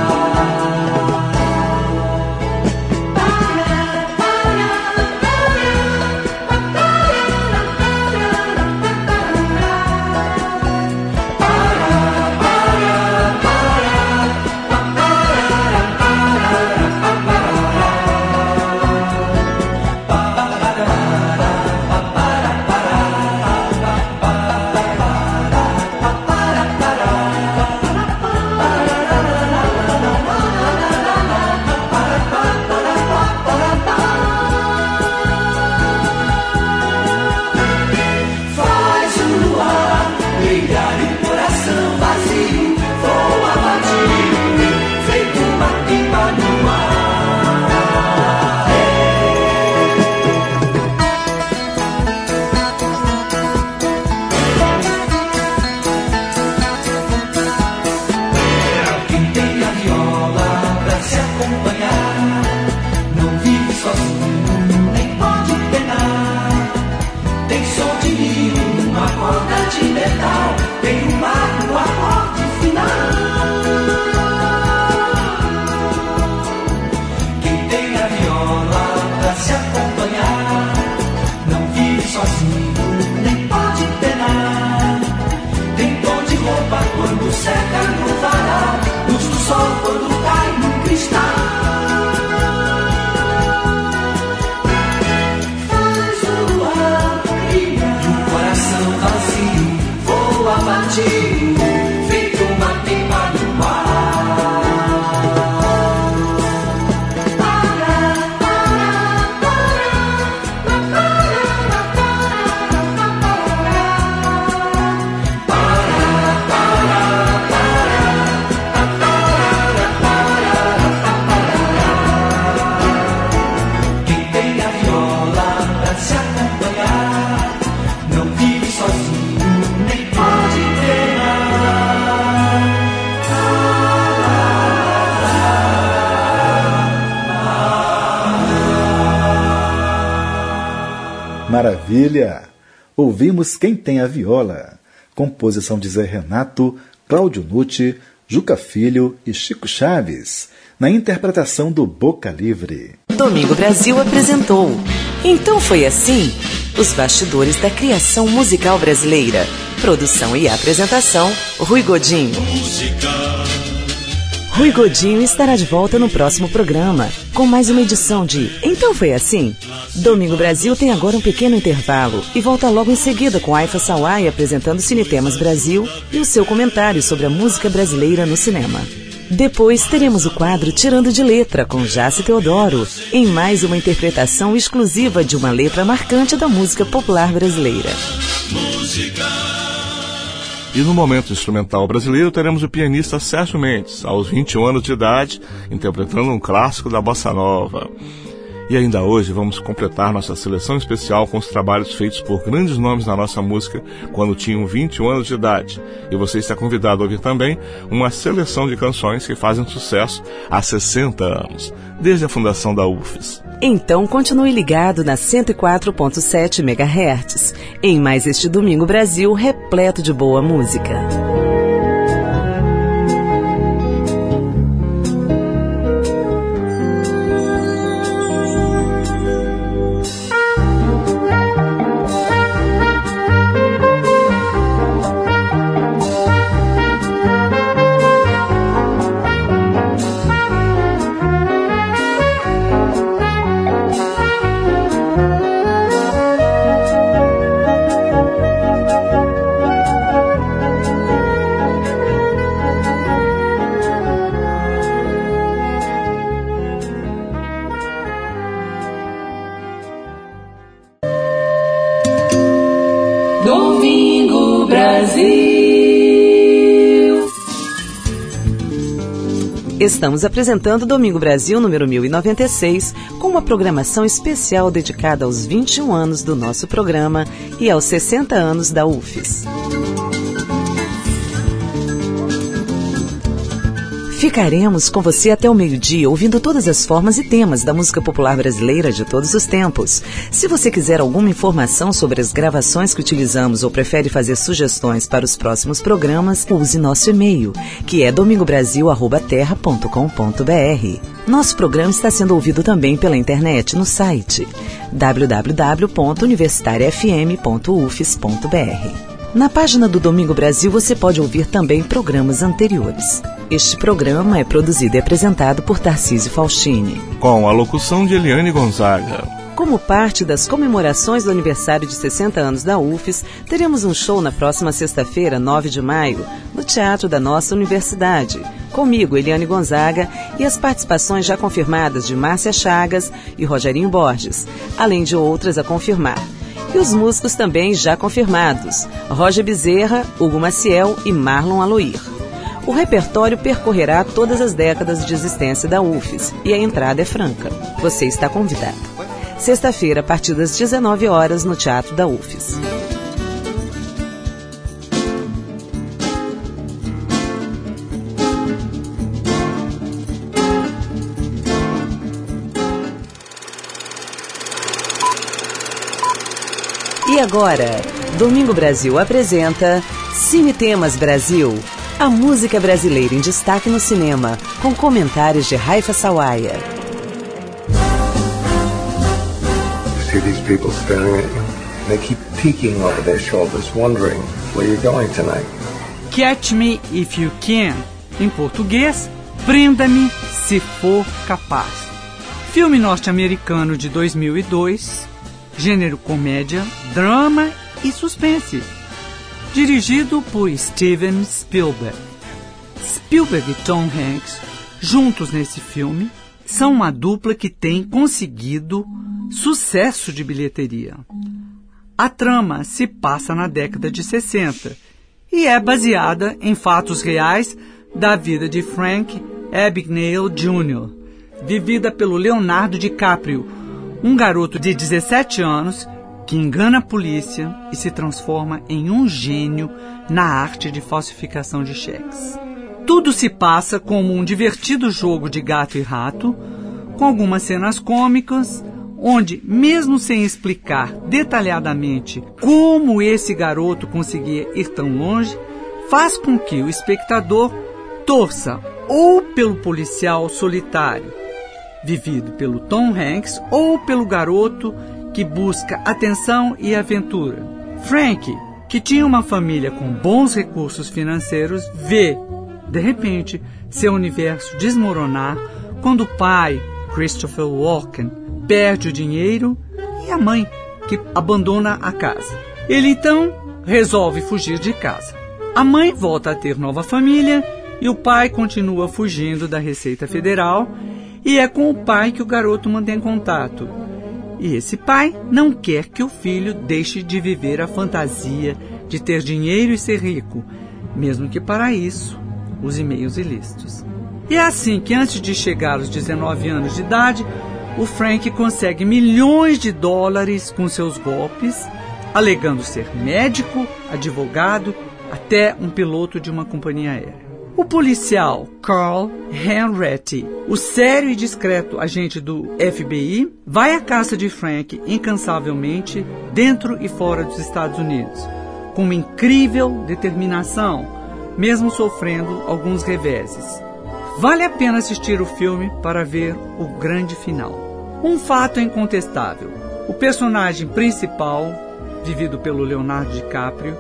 maravilha! Ouvimos Quem Tem a Viola, composição de Zé Renato, Cláudio Nucci, Juca Filho e Chico Chaves, na interpretação do Boca Livre. Domingo Brasil apresentou Então Foi Assim, os bastidores da criação musical brasileira. Produção e apresentação, Rui Godinho. Rui Godinho estará de volta no próximo programa, com mais uma edição de Então Foi Assim. Domingo Brasil tem agora um pequeno intervalo e volta logo em seguida com Aifa Sawai apresentando Cinetemas Brasil e o seu comentário sobre a música brasileira no cinema. Depois teremos o quadro Tirando de Letra com Jace Teodoro, em mais uma interpretação exclusiva de uma letra marcante da música popular brasileira. E no momento instrumental brasileiro teremos o pianista Sérgio Mendes, aos vinte e um anos de idade, interpretando um clássico da Bossa Nova. E ainda hoje vamos completar nossa seleção especial com os trabalhos feitos por grandes nomes na nossa música quando tinham vinte e um anos de idade. E você está convidado a ouvir também uma seleção de canções que fazem sucesso há sessenta anos, desde a fundação da U F E S. Então continue ligado na cento e quatro ponto sete megahertz, em mais este Domingo Brasil repleto de boa música. Domingo Brasil. Estamos apresentando Domingo Brasil número mil e noventa e seis, com uma programação especial dedicada aos vinte e um anos do nosso programa e aos sessenta anos da U F E S. Ficaremos com você até o meio-dia, ouvindo todas as formas e temas da música popular brasileira de todos os tempos. Se você quiser alguma informação sobre as gravações que utilizamos ou prefere fazer sugestões para os próximos programas, use nosso e-mail, que é domingobrasil arroba terra ponto com ponto br. Nosso programa está sendo ouvido também pela internet no site w w w ponto universitária f m ponto u f e s ponto b r. Na página do Domingo Brasil você pode ouvir também programas anteriores. Este programa é produzido e apresentado por Tarcísio Faustini, com a locução de Eliane Gonzaga. Como parte das comemorações do aniversário de sessenta anos da U F E S, teremos um show na próxima sexta-feira, nove de maio, no Teatro da nossa universidade. Comigo, Eliane Gonzaga, e as participações já confirmadas de Márcia Chagas e Rogerinho Borges, além de outras a confirmar. E os músicos também já confirmados, Roger Bezerra, Hugo Maciel e Marlon Aloir. O repertório percorrerá todas as décadas de existência da U F E S e a entrada é franca. Você está convidado. Sexta-feira, a partir das dezenove horas, no Teatro da U F E S. E agora, Domingo Brasil apresenta Cinetemas Brasil, a música brasileira em destaque no cinema, com comentários de Raifa Sawaia. See these people staring at you. They keep peeking over their shoulders, wondering where you're going tonight. Catch Me If You Can. Em português, Prenda-me se for capaz. Filme norte-americano de dois mil e dois, gênero comédia, drama e suspense. Dirigido por Steven Spielberg. Spielberg e Tom Hanks, juntos nesse filme, são uma dupla que tem conseguido sucesso de bilheteria. A trama se passa na década de sessenta e é baseada em fatos reais da vida de Frank Abagnale Júnior, vivida pelo Leonardo DiCaprio, um garoto de dezessete anos que engana a polícia e se transforma em um gênio na arte de falsificação de cheques. Tudo se passa como um divertido jogo de gato e rato, com algumas cenas cômicas, onde, mesmo sem explicar detalhadamente como esse garoto conseguia ir tão longe, faz com que o espectador torça ou pelo policial solitário, vivido pelo Tom Hanks, ou pelo garoto que busca atenção e aventura. Frank, que tinha uma família com bons recursos financeiros, vê, de repente, seu universo desmoronar quando o pai, Christopher Walken, perde o dinheiro e a mãe, que abandona a casa. Ele então resolve fugir de casa. A mãe volta a ter nova família e o pai continua fugindo da Receita Federal, e é com o pai que o garoto mantém contato. E esse pai não quer que o filho deixe de viver a fantasia de ter dinheiro e ser rico, mesmo que para isso use meios ilícitos. E é assim que, antes de chegar aos dezenove anos de idade, o Frank consegue milhões de dólares com seus golpes, alegando ser médico, advogado, até um piloto de uma companhia aérea. O policial Carl Henretti, o sério e discreto agente do F B I, vai à caça de Frank incansavelmente dentro e fora dos Estados Unidos, com uma incrível determinação, mesmo sofrendo alguns reveses. Vale a pena assistir o filme para ver o grande final. Um fato é incontestável: o personagem principal, vivido pelo Leonardo DiCaprio,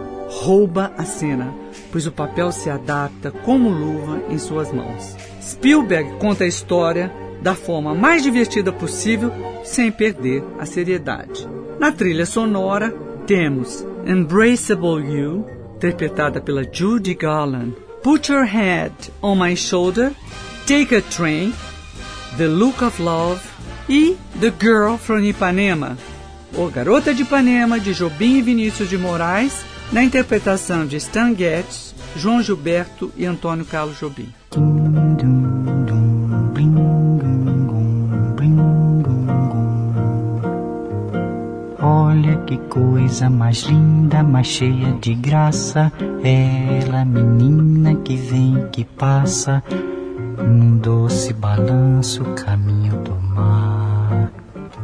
rouba a cena, pois o papel se adapta como luva em suas mãos. Spielberg conta a história da forma mais divertida possível, sem perder a seriedade. Na trilha sonora, temos Embraceable You, interpretada pela Judy Garland, Put Your Head on My Shoulder, Take a Train, The Look of Love e The Girl from Ipanema, ou Garota de Ipanema, de Jobim e Vinícius de Moraes, na interpretação de Stan Getz, João Gilberto e Antônio Carlos Jobim. Olha que coisa mais linda, mais cheia de graça, ela, menina que vem, que passa, num doce balanço, caminho do mar.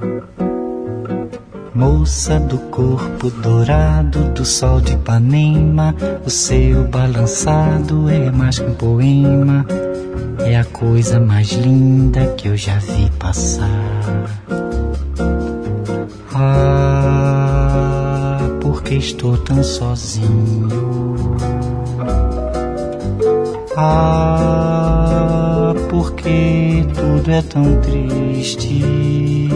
Moça do corpo dourado do sol de Ipanema, o seu balançado é mais que um poema, é a coisa mais linda que eu já vi passar. Ah, porque estou tão sozinho. Ah, porque tudo é tão triste.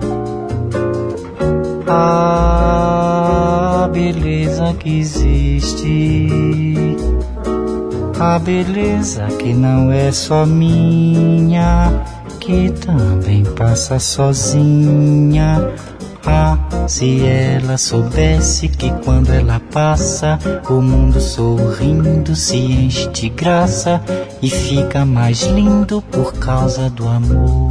A beleza que existe, a beleza que não é só minha, que também passa sozinha. Ah, se ela soubesse que quando ela passa, o mundo sorrindo se enche de graça e fica mais lindo por causa do amor.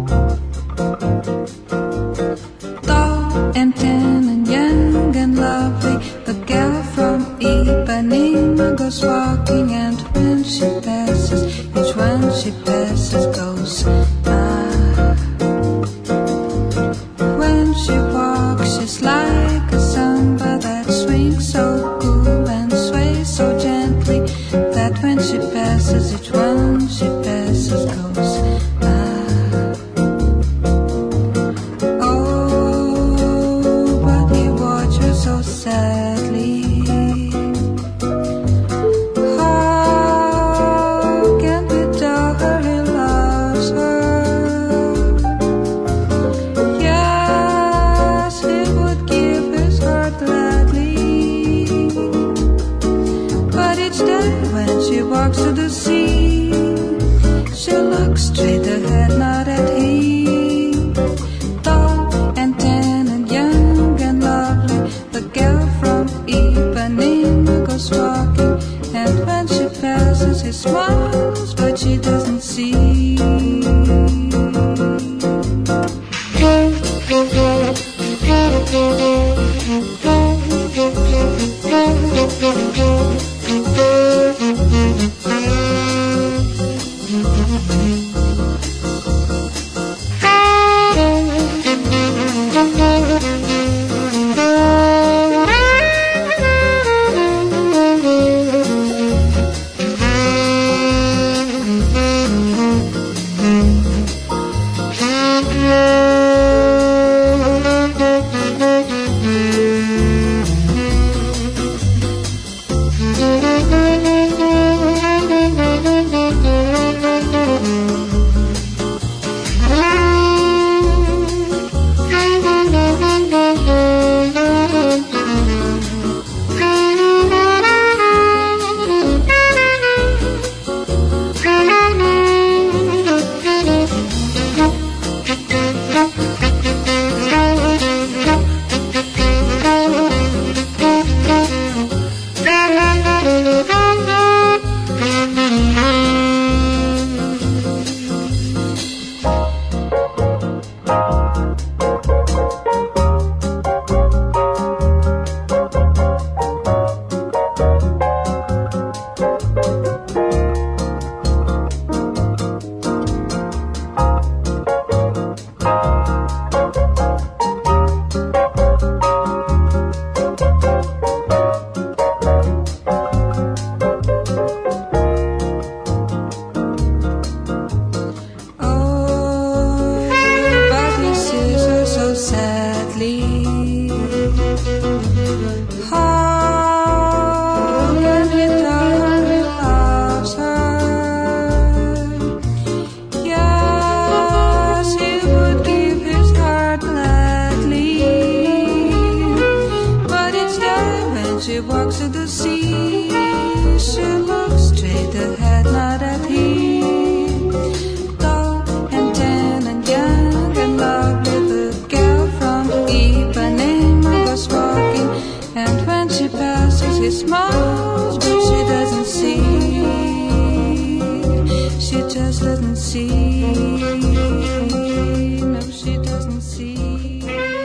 And tan and young and lovely, the girl from Ipanema goes walking, and when she passes, each one she passes goes ah. When she walks, she's like a samba that swings so cool and sways so gently, that when she passes, each one she passes goes ah. So sadly, how can we tell her he loves her? Yes, he would give his heart gladly, but each day when she walks to the sea, she looks straight ahead, not at him. Tall and tan and young and lovely, the girl from Ipanema goes walking, and when she passes, he smiles, but she doesn't see. see. She looks straight ahead, not at him. Tall and tan and young, in love with a girl from Ipanema was walking. And when she passes, he smiles, but she doesn't see. She just doesn't see. No, she doesn't see.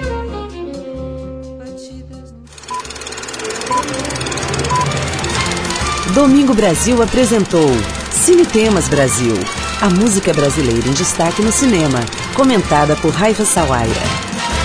But she doesn't. Domingo Brasil apresentou Cine Temas Brasil, a música brasileira em destaque no cinema, comentada por Raifa Sawaira.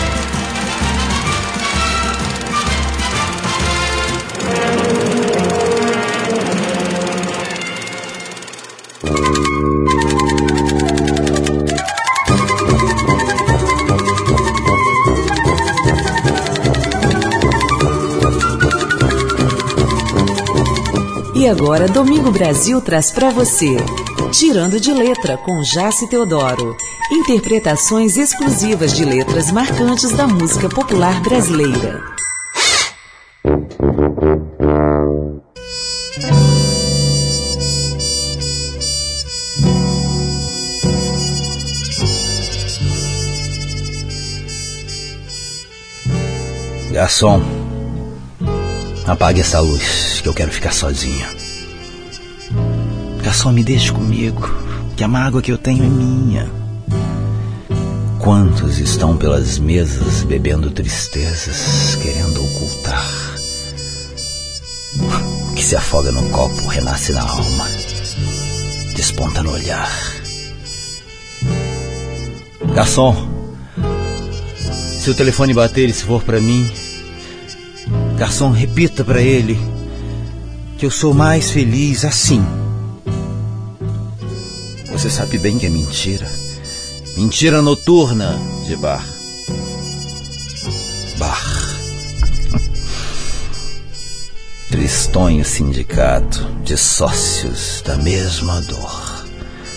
E agora, Domingo Brasil traz para você Tirando de Letra, com Jaci Teodoro. Interpretações exclusivas de letras marcantes da música popular brasileira. Garçom, apague essa luz, que eu quero ficar sozinho. Garçom, me deixe comigo, que a mágoa que eu tenho é minha. Quantos estão pelas mesas bebendo tristezas, querendo ocultar? O que se afoga no copo renasce na alma, desponta no olhar. Garçom, se o telefone bater e se for pra mim, garçom, repita pra ele que eu sou mais feliz assim. Você sabe bem que é mentira. Mentira noturna de bar. Bar. Tristonho sindicato de sócios da mesma dor.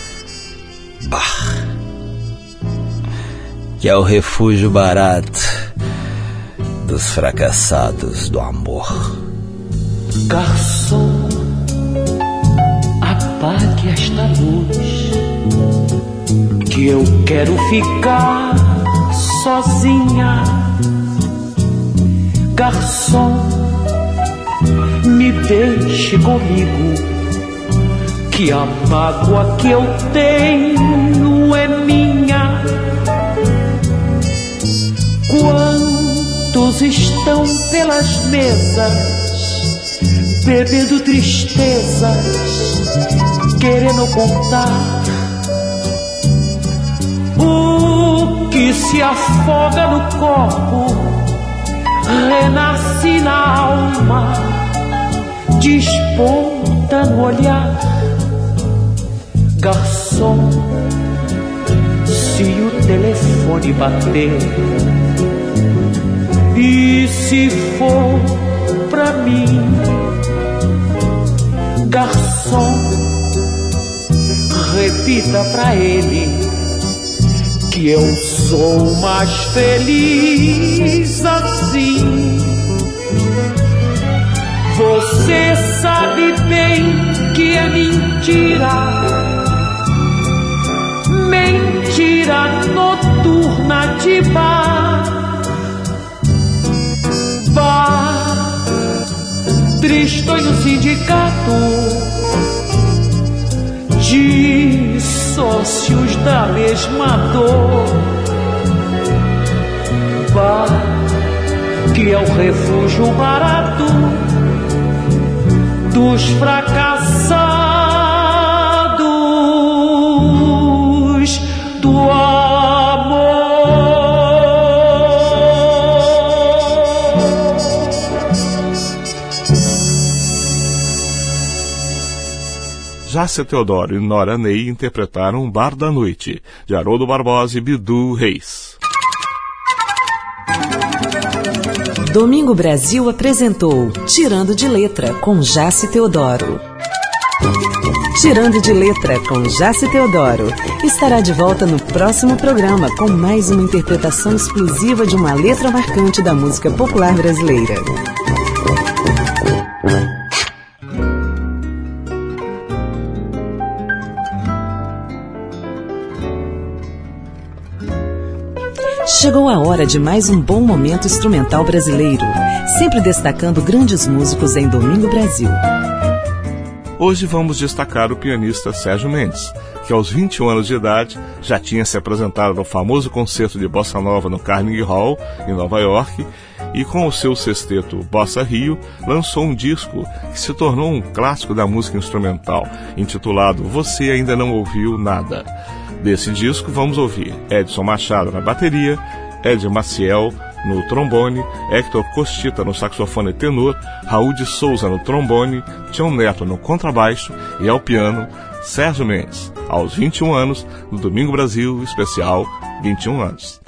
Bar. Que é o refúgio barato dos fracassados do amor. Garçom, apague esta luz, que eu quero ficar sozinha. Garçom, me deixe comigo, que a mágoa que eu tenho é minha. Quantos estão pelas mesas, bebendo tristezas, querendo ocultar? O que se afoga no corpo renasce na alma, desponta no olhar. Garçom, se o telefone bater e se for pra mim, garçom, repita pra ele que eu sou mais feliz assim. Você sabe bem que é mentira, mentira noturna de bar. Bar, tristonho sindicato de sócios da mesma dor. Bar, que é o refúgio barato dos fracassados do amor. Jaci Teodoro e Nora Ney interpretaram Bar da Noite, de Haroldo Barbosa e Bidu Reis. Domingo Brasil apresentou Tirando de Letra, com Jaci Teodoro. Tirando de Letra, com Jaci Teodoro, estará de volta no próximo programa com mais uma interpretação exclusiva de uma letra marcante da música popular brasileira. Chegou a hora de mais um bom momento instrumental brasileiro, sempre destacando grandes músicos em Domingo Brasil. Hoje vamos destacar o pianista Sérgio Mendes, que aos vinte e um anos de idade já tinha se apresentado no famoso concerto de Bossa Nova no Carnegie Hall, em Nova York, e com o seu sexteto Bossa Rio, lançou um disco que se tornou um clássico da música instrumental, intitulado Você Ainda Não Ouviu Nada. Desse disco vamos ouvir Edson Machado na bateria, Ed Maciel no trombone, Hector Costita no saxofone tenor, Raul de Souza no trombone, Tião Neto no contrabaixo e ao piano, Sérgio Mendes, aos vinte e um anos, no Domingo Brasil especial vinte e um anos.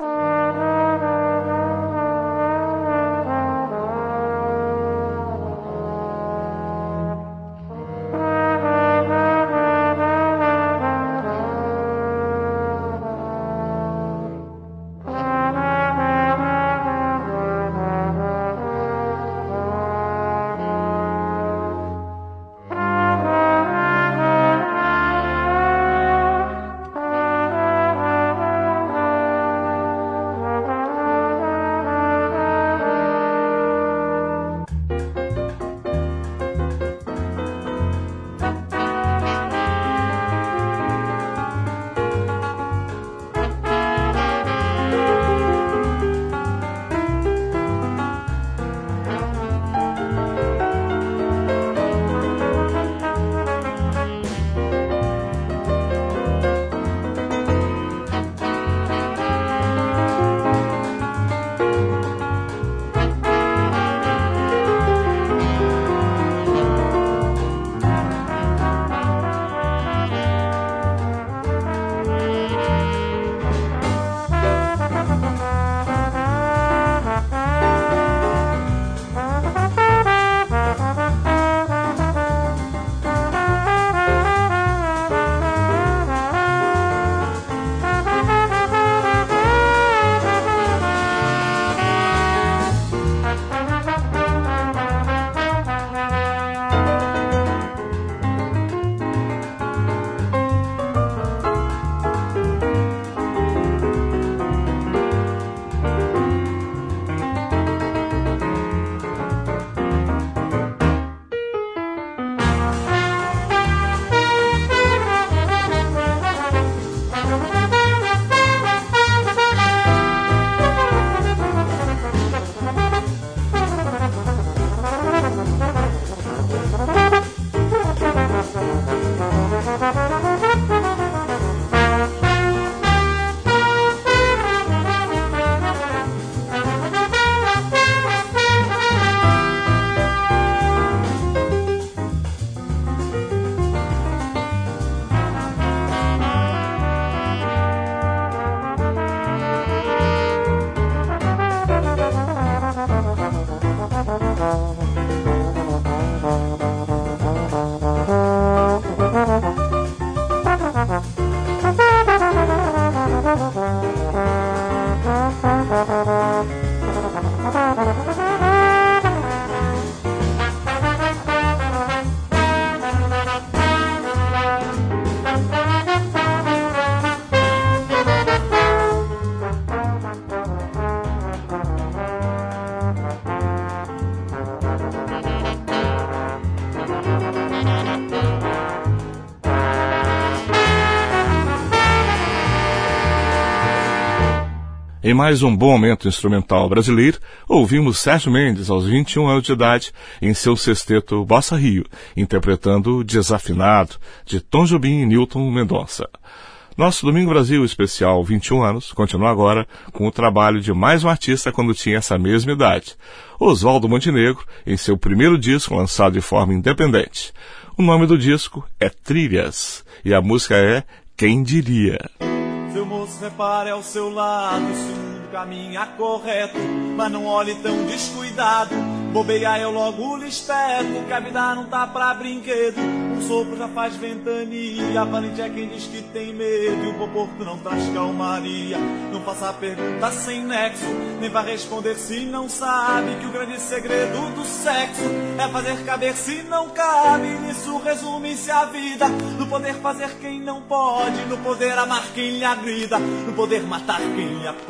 Em mais um bom momento instrumental brasileiro, ouvimos Sérgio Mendes, aos vinte e um anos de idade, em seu sexteto Bossa Rio, interpretando Desafinado, de Tom Jobim e Newton Mendonça. Nosso Domingo Brasil especial vinte e um anos continua agora com o trabalho de mais um artista quando tinha essa mesma idade, Oswaldo Montenegro, em seu primeiro disco lançado de forma independente. O nome do disco é Trilhas e a música é Quem Diria. Seu moço, repare ao seu lado, se o mundo caminha correto, mas não olhe tão descuidado. Bobeia eu logo lhe espeto, que a vida não tá pra brinquedo. Um sopro já faz ventania, valente é quem diz que tem medo. E o conforto não traz calmaria. Não faça pergunta sem nexo, nem vai responder se não sabe. Que o grande segredo do sexo é fazer caber se não cabe. Nisso resume-se a vida, no poder fazer quem não pode, no poder amar quem lhe agrida, no poder matar quem lhe acode.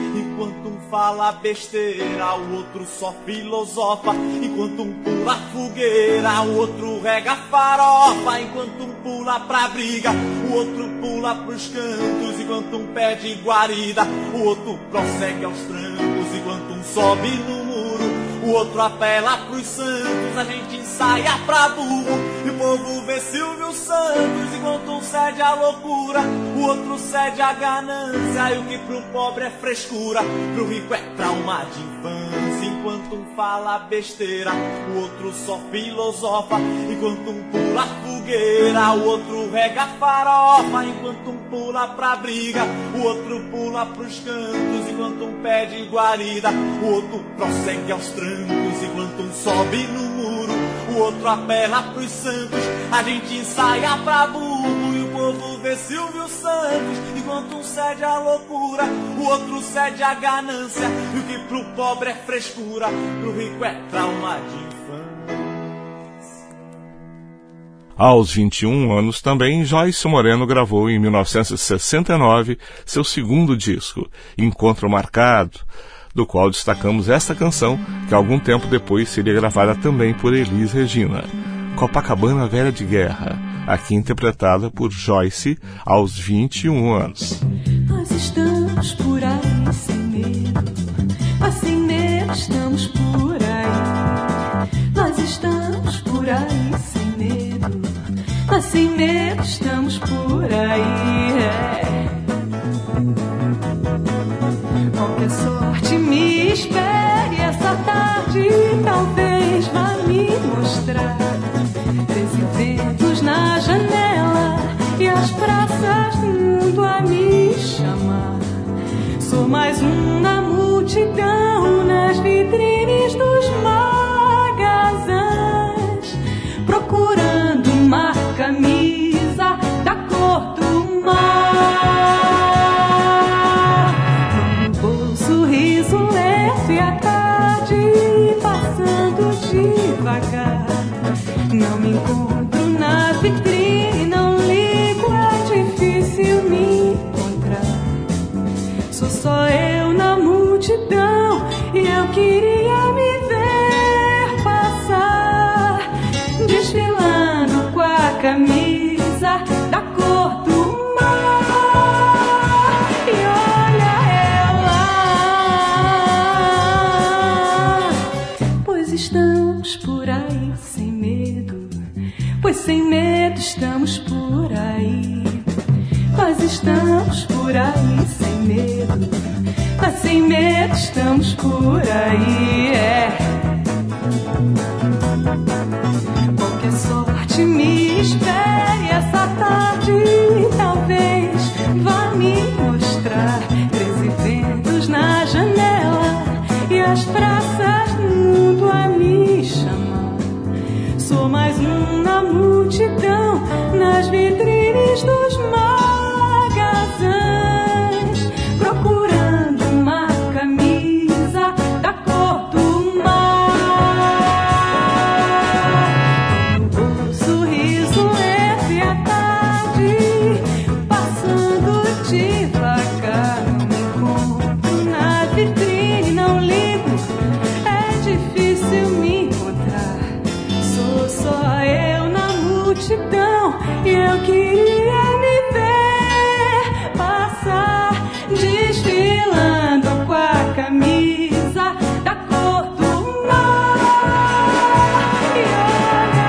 Enquanto um fala besteira, o outro só filosofa. Enquanto um pula fogueira, o outro rega farofa. Enquanto um pula pra briga, o outro pula pros cantos. Enquanto um pede guarida, o outro prossegue aos trancos. Enquanto um sobe no muro, o outro apela pros santos. A gente ensaia pra burro e o povo vê Silvio Santos. Enquanto um cede à loucura, o outro cede à ganância. E o que pro pobre é frescura, pro rico é trauma de infância. Enquanto um fala besteira, o outro só filosofa. Enquanto um pula fogueira, o outro rega farofa. Enquanto um pula pra briga, o outro pula pros cantos. Enquanto um pede guarida, o outro prossegue aos trancos. Enquanto um sobe no muro, o outro apela pros santos. A gente ensaia pra burro e o povo vê Silvio Santos. Enquanto um cede à loucura, o outro cede à ganância. E o que pro pobre é frescura, pro rico é trauma de infância. Aos vinte e um anos também, Joyce Moreno gravou em mil novecentos e sessenta e nove seu segundo disco, Encontro Marcado, do qual destacamos esta canção, que algum tempo depois seria gravada também por Elis Regina, Copacabana Velha de Guerra, aqui interpretada por Joyce aos vinte e um anos. Nós estamos por aí sem medo, mas sem medo estamos por aí. Nós estamos por aí sem medo, mas sem medo estamos por aí. É. Qualquer sorte me espere essa tarde, talvez vá me mostrar treze ventos na janela e as praças do mundo a me chamar. Sou mais um na multidão, nas vitrines dos magazins, procurando uma camisa da cor do mar. No bolso, riso lento e a tarde passando devagar. Não me encontro na vitrine, não ligo, é difícil me encontrar. Sou só eu na multidão e eu queria me ver passar, desfilando com a camisa da cor do mar. E olha ela, pois estamos por aí sem medo, pois sem medo estamos por aí. Nós estamos por aí sem medo, mas sem medo estamos por aí, é. Qualquer sorte me espere essa tarde, talvez vá me mostrar treze ventos na janela e as praças do mundo a me chamar. Sou mais um na multidão, nas vitrines dos magazins, procurando uma camisa da cor do mar. No bolso, riso leve e a tarde passando devagar. Não me encontro na vitrine, não ligo, é difícil me encontrar. Sou só eu na multidão e eu queria me ver passar, desfilando com a camisa da cor do mar. E olha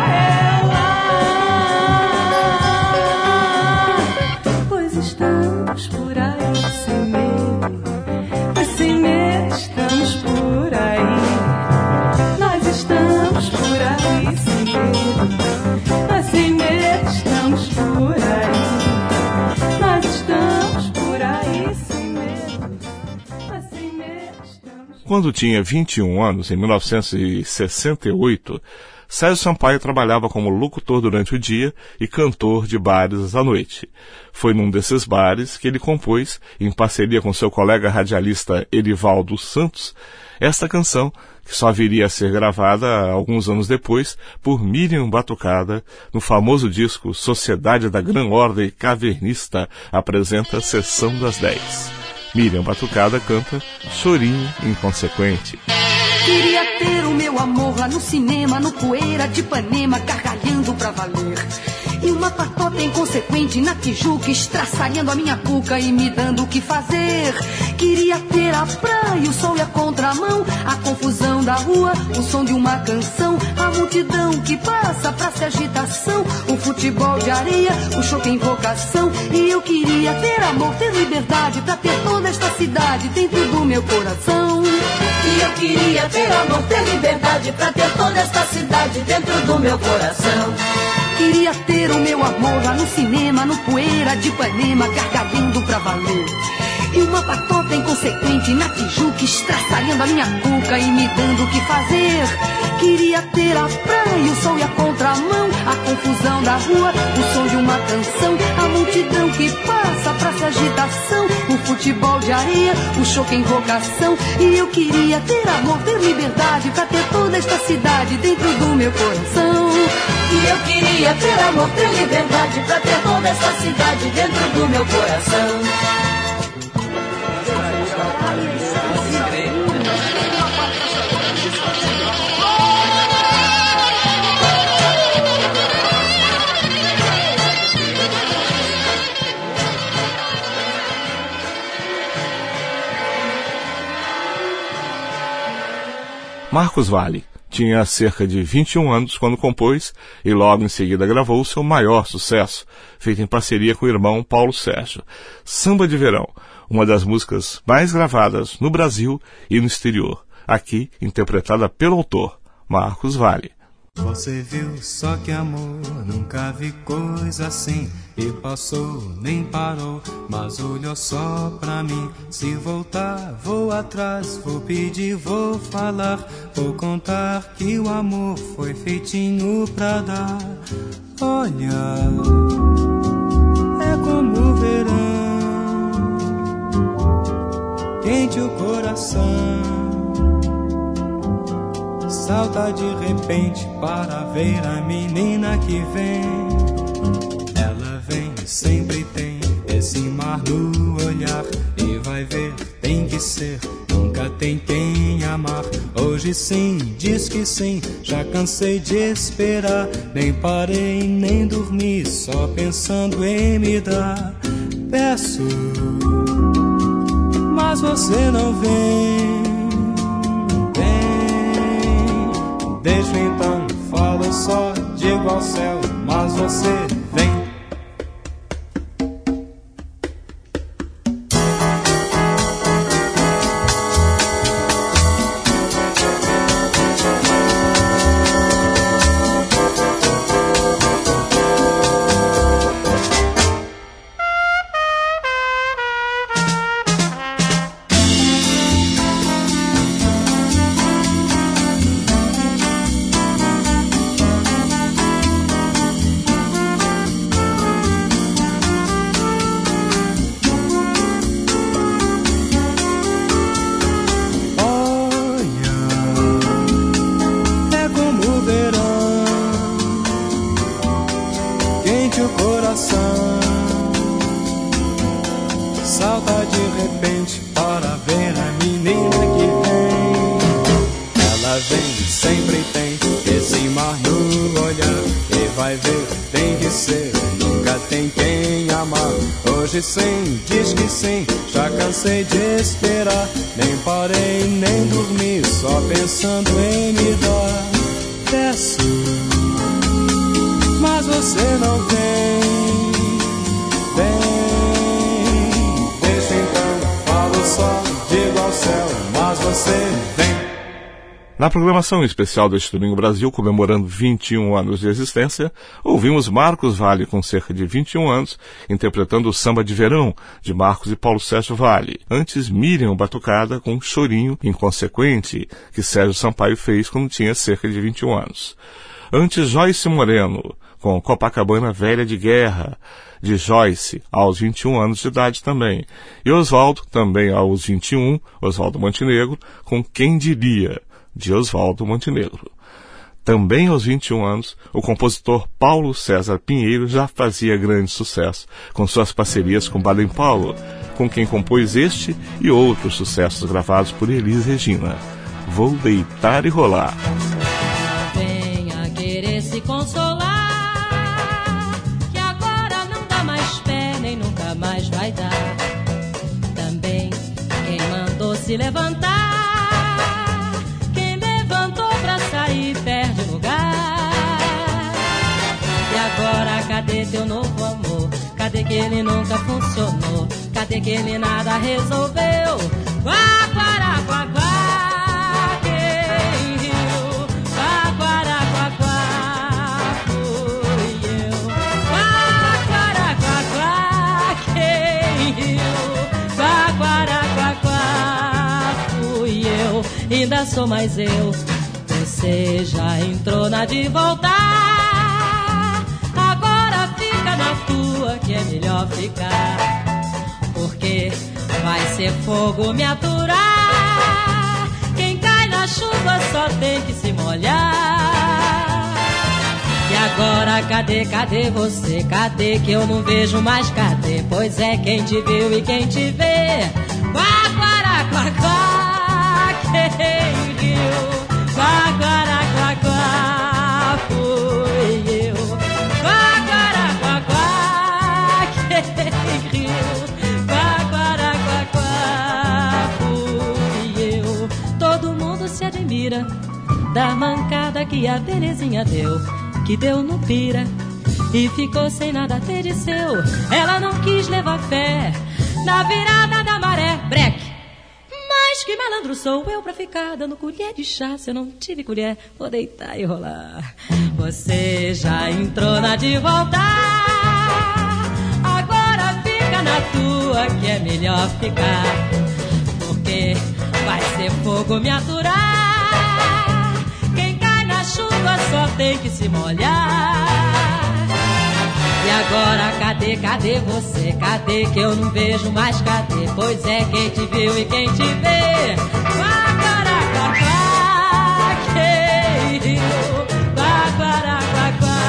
ela, pois estamos por aí sem medo, mas sem medo estamos por aí. Nós estamos por aí sem medo, mas sem medo estamos por aí. Nós estamos por aí sem medo, mas sem medo estamos. Quando tinha vinte e um anos, em mil novecentos e sessenta e oito, Sérgio Sampaio trabalhava como locutor durante o dia e cantor de bares à noite. Foi num desses bares que ele compôs, em parceria com seu colega radialista Erivaldo Santos, esta canção, que só viria a ser gravada alguns anos depois por Miriam Batucada, no famoso disco Sociedade da Gran Ordem Cavernista apresenta Sessão das dez. Miriam Batucada canta Chorinho Inconsequente. Queria ter o meu amor lá no cinema, no Poeira de Ipanema, gargalhando pra valer. E uma patota inconsequente na Tijuca, estraçalhando a minha cuca e me dando o que fazer. Queria ter a praia, o sol e a contramão, a confusão da rua, o som de uma canção, a multidão que passa, praça e agitação, o futebol de areia, o choque em invocação. E eu queria ter amor, ter liberdade, pra ter toda esta cidade dentro do meu coração. E eu queria ter amor, ter liberdade, pra ter toda esta cidade dentro do meu coração. Queria ter o meu amor lá no cinema, no Poeira de Ipanema, gargalhando pra valer. E uma patota inconsequente na Tijuca, estraçalhando a minha cuca e me dando o que fazer. Queria ter a praia, o sol e a contramão, a confusão da rua, o som de uma canção, a multidão que passa, praça e agitação, o futebol de areia, o choque em invocação. E eu queria ter amor, ter liberdade, pra ter toda esta cidade dentro do meu coração. E eu queria ter amor, ter liberdade, pra ter toda esta cidade dentro do meu coração. Marcos Valle tinha cerca de vinte e um anos quando compôs e logo em seguida gravou seu maior sucesso, feito em parceria com o irmão Paulo Sérgio, Samba de Verão, uma das músicas mais gravadas no Brasil e no exterior, aqui interpretada pelo autor, Marcos Valle. Você viu só que amor, nunca vi coisa assim. E passou, nem parou, mas olhou só pra mim. Se voltar, vou atrás, vou pedir, vou falar, vou contar que o amor foi feitinho pra dar. Olha, é como o verão, quente o coração, salta de repente para ver a menina que vem. Ela vem, sempre tem esse mar no olhar, e vai ver, tem que ser, nunca tem quem amar. Hoje sim, diz que sim, já cansei de esperar, nem parei, nem dormi, só pensando em me dar. Peço, mas você não vem. Deixa então, falo só, digo ao céu, mas você vem. Salta de repente para ver a menina que vem. Ela vem, sempre tem esse mar no olhar, e vai ver, tem que ser, nunca tem quem amar. Hoje sim, diz que sim, já cansei de esperar, nem parei, nem dormi, só pensando em me dar. Peço, mas você não vem. Vem, deixa então, falo só, digo ao céu, mas você vem. Na programação especial deste Domingo Brasil, comemorando vinte e um anos de existência, ouvimos Marcos Valle, com cerca de vinte e um anos, interpretando o Samba de Verão, de Marcos e Paulo Sérgio Valle. Antes, Miriam Batucada, com um Chorinho Inconsequente, que Sérgio Sampaio fez quando tinha cerca de vinte e um anos. Antes, Joyce Moreno, com Copacabana Velha de Guerra, de Joyce, aos vinte e um anos de idade também. E Oswaldo, também aos vinte e um, Oswaldo Montenegro, com Quem Diria, de Oswaldo Montenegro. Também aos vinte e um anos, o compositor Paulo César Pinheiro já fazia grande sucesso com suas parcerias com Baden Powell, com quem compôs este e outros sucessos gravados por Elis Regina. Vou deitar e rolar. Venha querer se consolar, que agora não dá mais pé, nem nunca mais vai dar. Também quem mandou se levantar, quem levantou pra sair perde lugar. E agora cadê teu novo amor? Cadê que ele nunca funcionou? Cadê que ele nada resolveu? Quá, quará, quá, quá. Ainda sou mais eu. Você já entrou na de voltar. Agora fica na tua, que é melhor ficar. Porque vai ser fogo me aturar. Quem cai na chuva só tem que se molhar. E agora cadê, cadê você? Cadê que eu não vejo mais? Cadê? Pois é, quem te viu e quem te vê. Quá, quará, quá, quá. Quem riu, quá, quará, quá, quá, fui eu. Quá, quará, quá, quá, quem riu, quá, quará, quá, quá, fui eu. Todo mundo se admira da mancada que a Terezinha deu, que deu no pira e ficou sem nada ter de seu. Ela não quis levar fé na virada da maré, breque. Mas que malandro sou eu pra ficar dando colher de chá. Se eu não tive colher, vou deitar e rolar. Você já entrou na de voltar. Agora fica na tua, que é melhor ficar. Porque vai ser fogo me aturar. Quem cai na chuva só tem que se molhar. E agora cadê, cadê você? Cadê que eu não vejo mais? Cadê? Pois é, quem te viu e quem te vê. Quá, quará, quá, quá, quem riu. Quá, quará, quá, quá,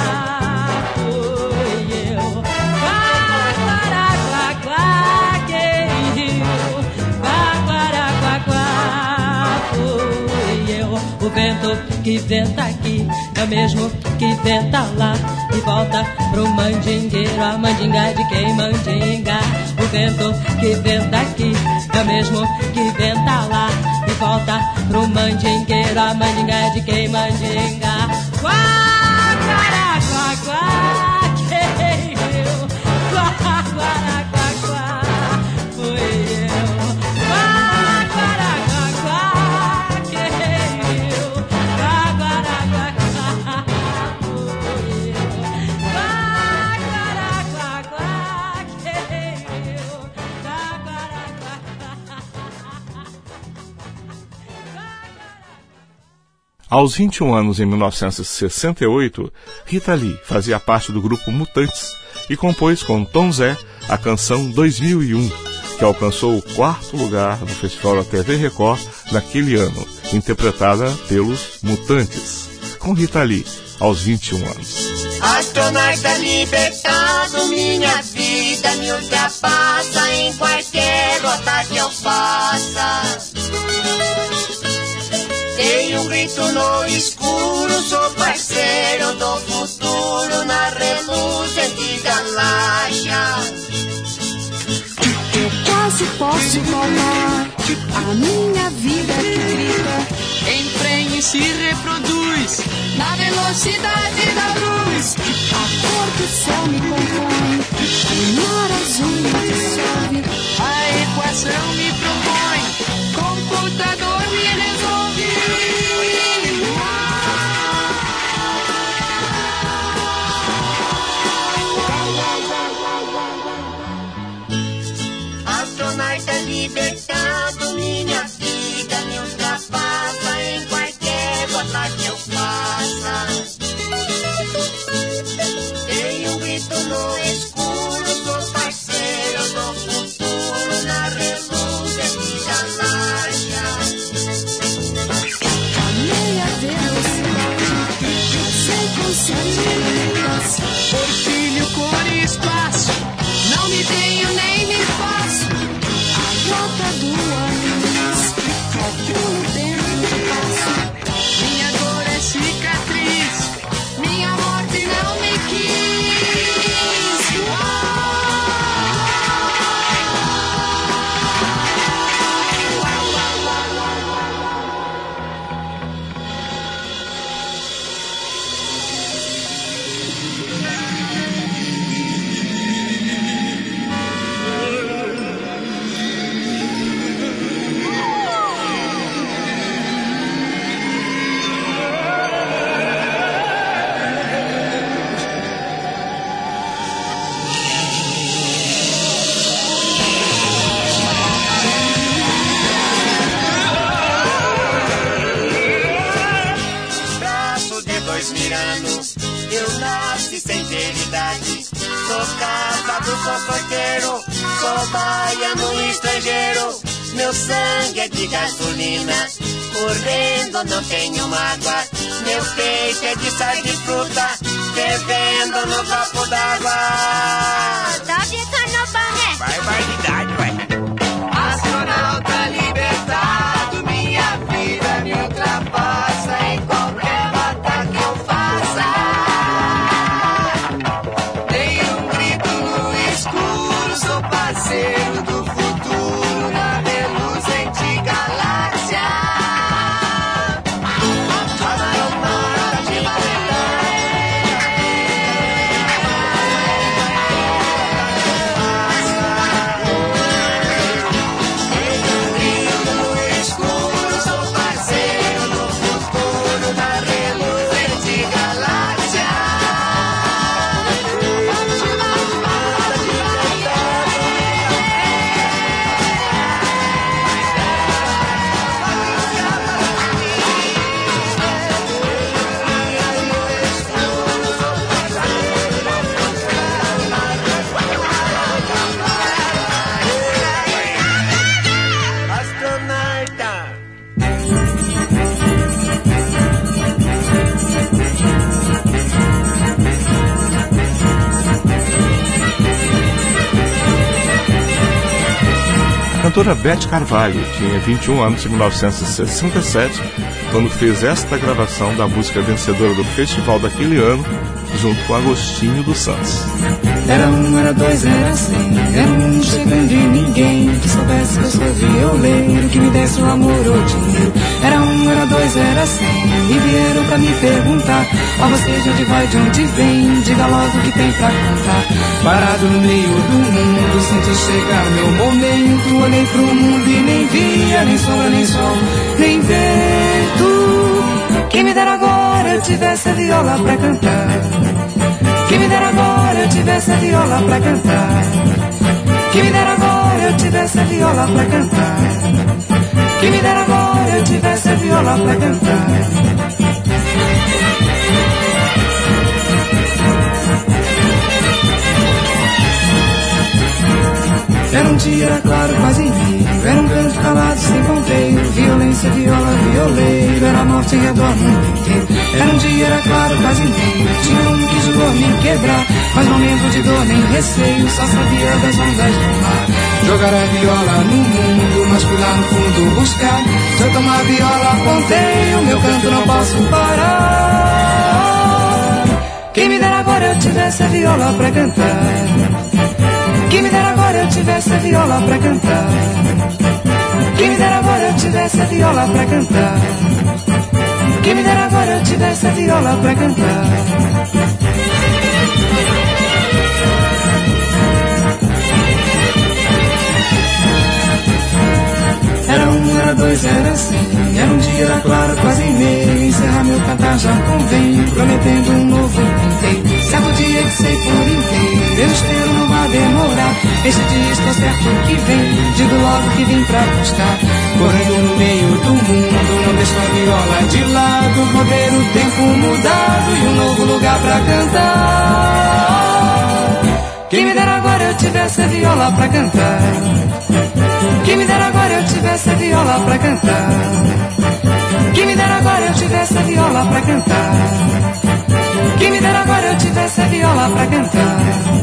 fui eu. Quá, quará, quá, quá, quem riu. Quá, quará, quá, quá, fui eu. O vento que venta aqui é o mesmo que venta lá e volta pro mandingueiro, a mandinga de quem mandinga. O vento que venta aqui é o mesmo que venta lá e volta pro mandingueiro, a mandinga de quem mandinga. Quá, quará, quá, quá, quem riu. Quá, quará, quá, quá, fui eu. Quá, quará, quá, quá, quem riu. Quá, quará, quá, quá, fui eu. Quá, quará, quá, quá, quem riu. Quá, quará, quá, Aos vinte e um anos, em mil novecentos e sessenta e oito, Rita Lee fazia parte do grupo Mutantes e compôs com Tom Zé a canção dois mil e um, que alcançou o quarto lugar no Festival da T V Record naquele ano, interpretada pelos Mutantes, com Rita Lee, aos vinte e um anos. Astronauta libertado, minha vida me ultrapassa em qualquer rota que eu faça. Dei um grito no escuro, sou parceiro do futuro na reluzente galáxia. Eu quase posso palpar a minha vida que grita, emprenha e se reproduz na velocidade da luz. A cor do céu me compõe, o mar azul me dissolve, a equação me propõe, computador me resolve. Astronauta libertado, minha vida me ultrapassa em qualquer rota que eu faça. Dei um grito no escuro, sou parceiro do futuro na reluzente galáxia. A meia velocidade, sem consciências, por filho, cor e espaço, não me tenho nem me faço. e sinceridade. Sou casado, sou solteiro, sou baiano estrangeiro. Meu sangue é de gasolina, correndo não tenho mágoa. Meu peito é de sal de fruta, fervendo no copo d'água. Tá ficando bom, né? Barbaridade, vai. Astronauta libertado, minha vida me ultrapassa em qualquer rota que eu faça. Dei um grito no escuro, sou parceiro do futuro na reluzente galáxia. Astronauta libertado. A cantora Beth Carvalho tinha vinte e um anos em mil novecentos e sessenta e sete, quando fez esta gravação da música vencedora do festival daquele ano, junto com Agostinho dos Santos. Era um, era dois, era cem, era um mundo chegando e ninguém que soubesse que eu sou violeiro, que me desse o amor ou dinheiro. Era um, era dois, era cem, e vieram pra me perguntar: ó, você de onde vai, de onde vem? Diga logo o que tem pra contar. Parado no meio do mundo, senti chegar meu momento. Olhei pro mundo e nem via, nem sombra, nem sol, nem vento. Quem me dera agora eu tivesse a viola pra cantar. Quem me dera agora eu tivesse a viola pra cantar. Quem me dera agora eu tivesse a viola pra cantar. Quem me dera agora eu tivesse a viola pra cantar. Era um dia, era claro, quase invisível. Era um canto calado, sem ponteiro. Violência, viola, violeiro. Era a morte em redor do mundo inteiro. Era um dia, era claro, quase invisível. Tinha um que jurou me quebrar, mas momento de dor nem receio. Só sabia das ondas do mar. Jogar a viola no mundo, mas fui lá no fundo buscar. Se eu tomar a viola, ponteio, meu canto não posso parar. Quem me dera agora eu tivesse a viola pra cantar. Quem me dera agora eu tivesse a viola pra cantar. Quem me dera agora eu tivesse a viola pra cantar. Quem me dera agora eu tivesse a viola pra cantar. Era um, era dois, era cem. Era um dia, era claro, quase meio. Encerrar meu cantar já convém, prometendo um novo inteiro. Certo dia que sei por inteiro, eu espero não vai demorar. Este dia estou certo que vem, digo logo que vim pra buscar. Correndo no meio do mundo, não deixo a viola de lado. Vou ver o tempo mudado e um novo lugar pra cantar. Quem me dera agora eu tivesse a viola pra cantar. Quem me dera agora eu tivesse a viola pra cantar. Quem me dera agora eu tivesse a viola pra cantar. Quem me dera agora eu tivesse a viola pra cantar.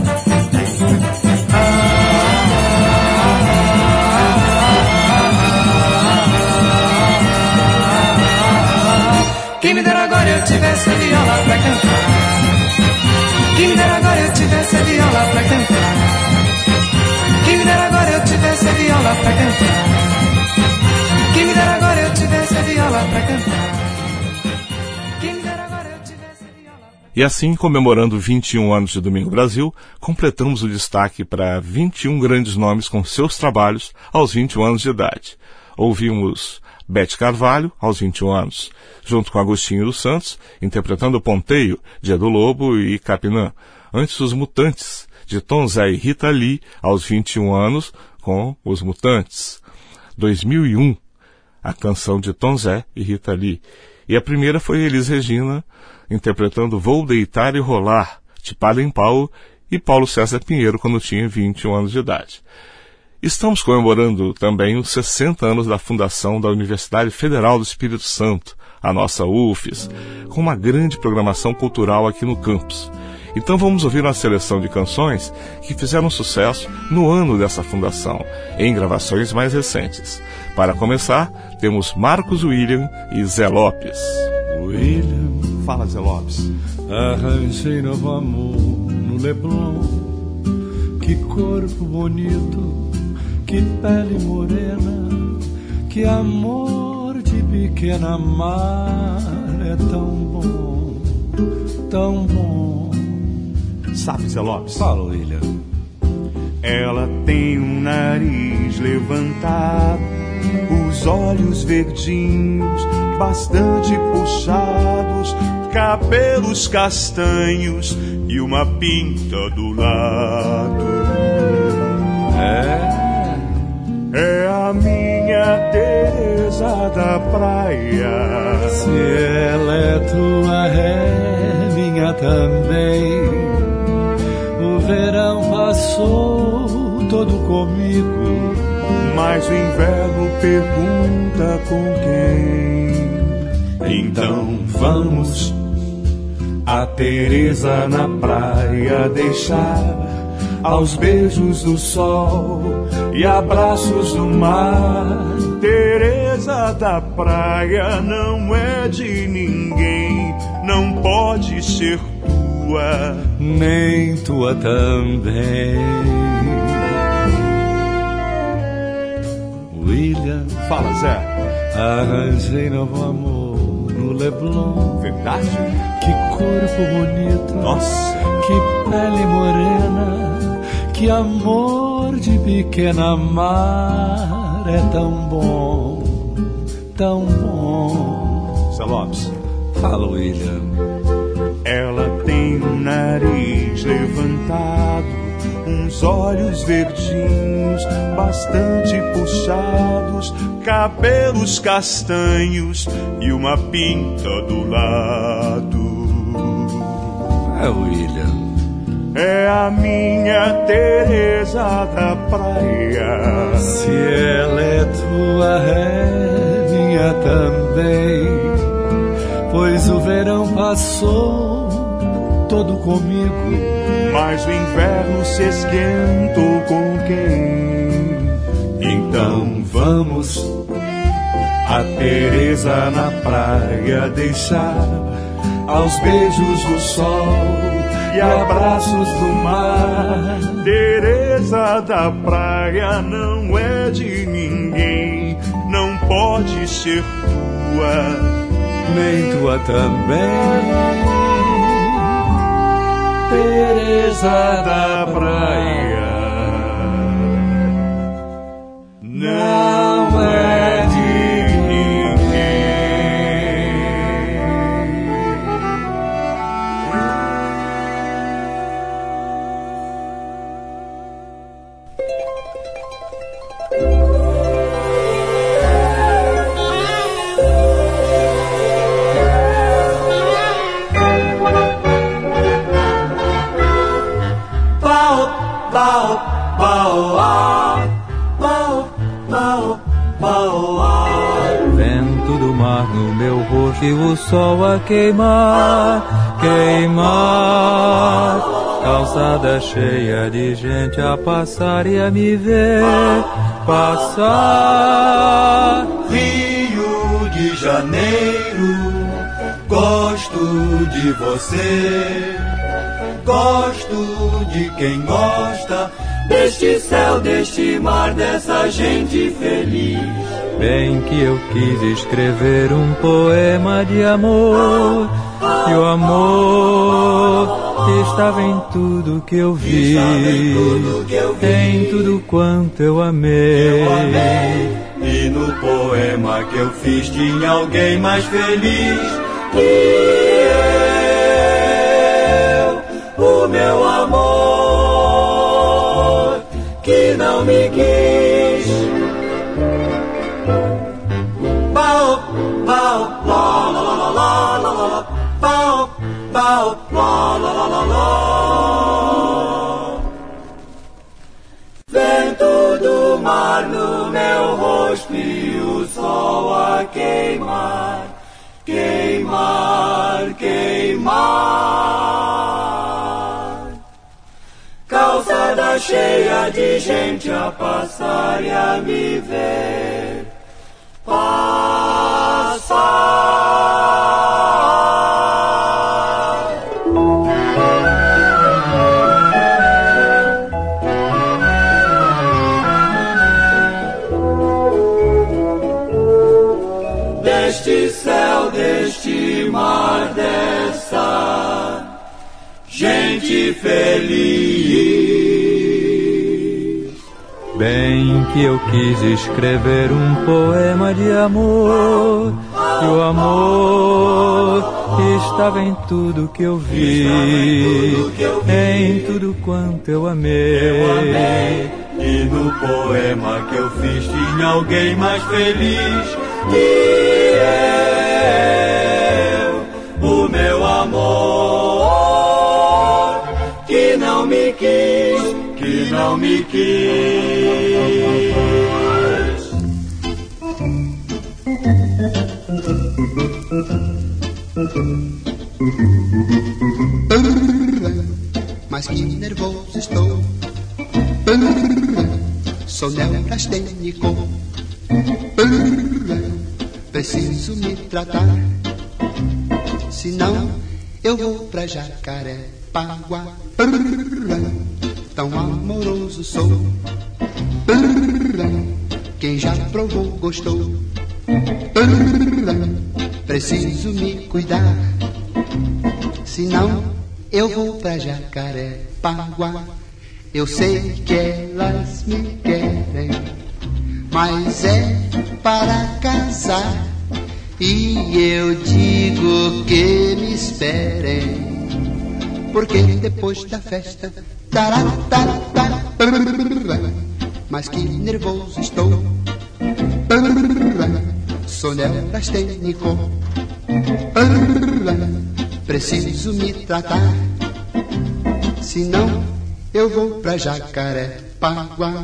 Quem me dera agora eu tivesse a viola pra cantar. Quem me dera agora eu tivesse a viola pra cantar. Quem me dera agora eu tivesse a viola pra cantar. Quem me dera agora eu tivesse a viola pra cantar. Quem me dera agora eu tivesse a viola pra cantar. E assim, comemorando vinte e um anos de Domingo Brasil, completamos o destaque para vinte e um grandes nomes com seus trabalhos aos vinte e um anos de idade. Ouvimos Beth Carvalho, aos vinte e um anos, junto com Agostinho dos Santos, interpretando Ponteio, de Edu Lobo e Capinã. Antes, Os Mutantes, de Tom Zé e Rita Lee, aos vinte e um anos, com Os Mutantes. dois mil e um, a canção de Tom Zé e Rita Lee. E a primeira foi Elis Regina, interpretando Vou Deitar e Rolar, de Baden-Powell e Paulo César Pinheiro quando tinha vinte e um anos de idade. Estamos comemorando também os sessenta anos da fundação da Universidade Federal do Espírito Santo, a nossa U F E S, com uma grande programação cultural aqui no campus. Então vamos ouvir uma seleção de canções que fizeram sucesso no ano dessa fundação, em gravações mais recentes. Para começar, temos Marcos William e Zé Lopes. William, fala Zé Lopes. Arranjei novo amor no Leblon, que corpo bonito, que pele morena, que amor de pequena mar, é tão bom, tão bom. Sabe, Zé Lopes? Fala, William. Ela tem um nariz levantado, os olhos verdinhos, bastante puxados, cabelos castanhos e uma pinta do lado. É... É a minha Teresa da praia. Se ela é tua, é minha também. O verão passou todo comigo, mas o inverno pergunta com quem. Então vamos a Teresa na praia deixar aos beijos do sol e abraços do mar. Teresa da praia não é de ninguém, não pode ser tua, nem tua também. William, fala Zé. Arranjei novo amor no Leblon. Verdade? Que corpo bonito, nossa, que pele morena, que amor de pequena mar, é tão bom, tão bom. Zé Lopes, fala, William. Ela tem um nariz levantado, uns olhos verdinhos, bastante puxados, cabelos castanhos e uma pinta do lado. É, William. É a minha Teresa da praia. Se ela é tua, é minha também. Pois o verão passou todo comigo, mas o inverno se esquentou com quem. Então vamos a Teresa na praia deixar aos beijos do sol e abraços do mar. Teresa da praia não é de ninguém, não pode ser tua, nem tua também. Teresa da praia não é de ninguém. Vento do mar no meu rosto e o sol a queimar, queimar. Calçada cheia de gente a passar e a me ver passar. Rio de Janeiro, gosto de você, gosto de quem gosta deste céu, deste mar, dessa gente feliz. Bem que eu quis escrever um poema de amor, e o amor estava em tudo que eu vi, em tudo quanto eu amei. Eu amei. E no poema que eu fiz tinha alguém mais feliz que eu, o meu amor, que não me quis. Bao, bao, la la la la la la, bao, bao, la la la la la. rua cheia de gente a passar e a me ver passar. Deste céu, deste mar, dessa gente feliz. Bem que eu quis escrever um poema de amor, e o amor estava em tudo que eu vi, em tudo quanto eu amei. E no poema que eu fiz tinha alguém mais feliz que eu, o meu amor, que não me quis, que não me quis. Mas que nervoso estou, sou neurastênico, preciso me tratar, senão eu vou pra Jacarepaguá. Tão amoroso sou, quem já provou gostou, preciso me cuidar, senão eu vou pra Jacarepaguá. Eu sei que elas me querem, mas é para casar, e eu digo que me esperem, porque depois da festa, tará, tará, tará, mas que nervoso estou, sou neurastênico, preciso me tratar, senão eu vou pra Jacarepaguá.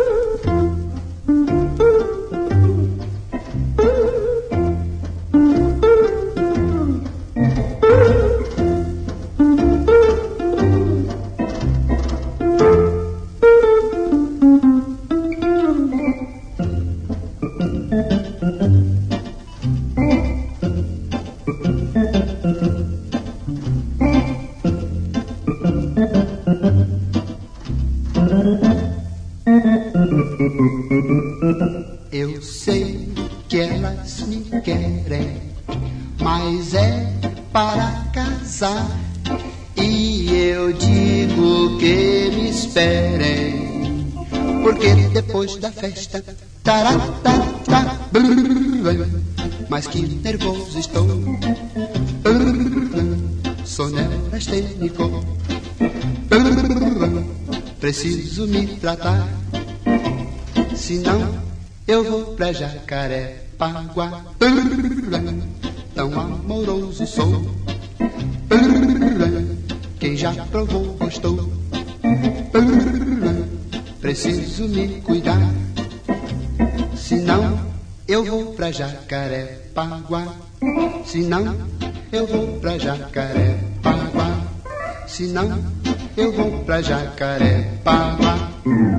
Eu sei que elas me querem, mas é para casar, e eu digo que me esperem, porque depois da festa, tará, tará, tará, mas que nervoso estou, sou neurastênico, preciso me tratar, senão eu vou pra Jacarepaguá. Tão amoroso sou, quem já provou gostou, preciso me cuidar, senão eu vou pra Jacarepaguá. Senão eu vou pra Jacarepaguá. Senão eu vou pra Jacarepaguá.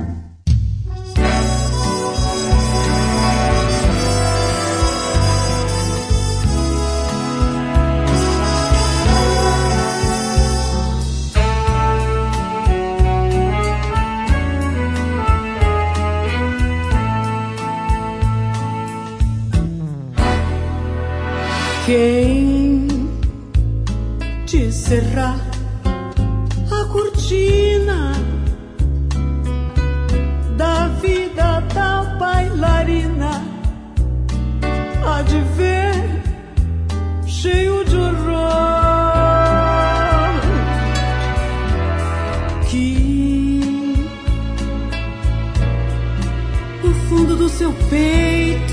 Quem te cerrar a cortina da vida da bailarina há de ver cheio de horror que no fundo do seu peito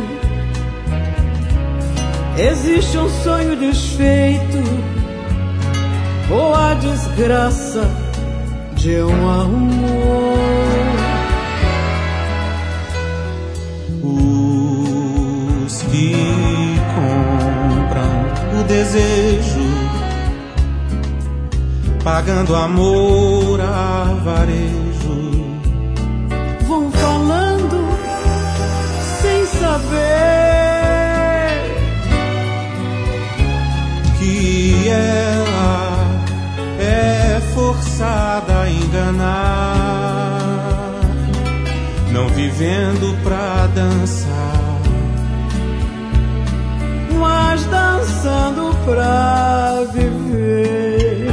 existe um sonho desfeito, ou a desgraça de um amor. Os que compram o desejo pagando amor a varejo. Vão falando sem saber que ela é forçada a enganar, não vivendo pra dançar, mas dançando pra viver.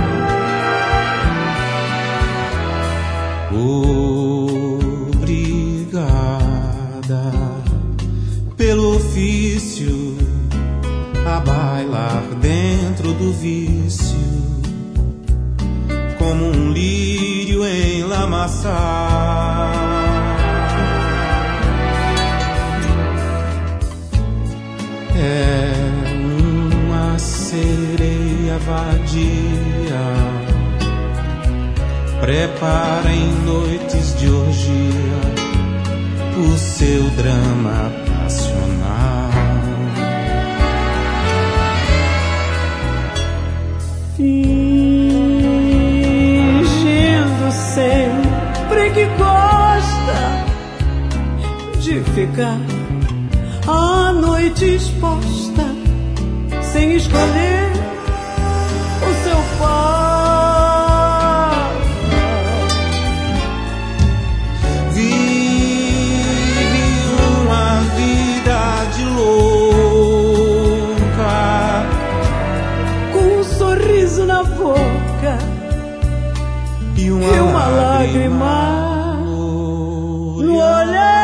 Obrigada pelo ofício a bailar dentro do vício, como um lírio em lamaçal. É uma sereia vadia, prepara em noites de orgia o seu drama passional. Fingindo sempre que gosta de ficar a noite exposta, sem escolher o seu par. Vive uma vida de louca, com um sorriso na boca e uma, e uma lágrima, lágrima no olhar.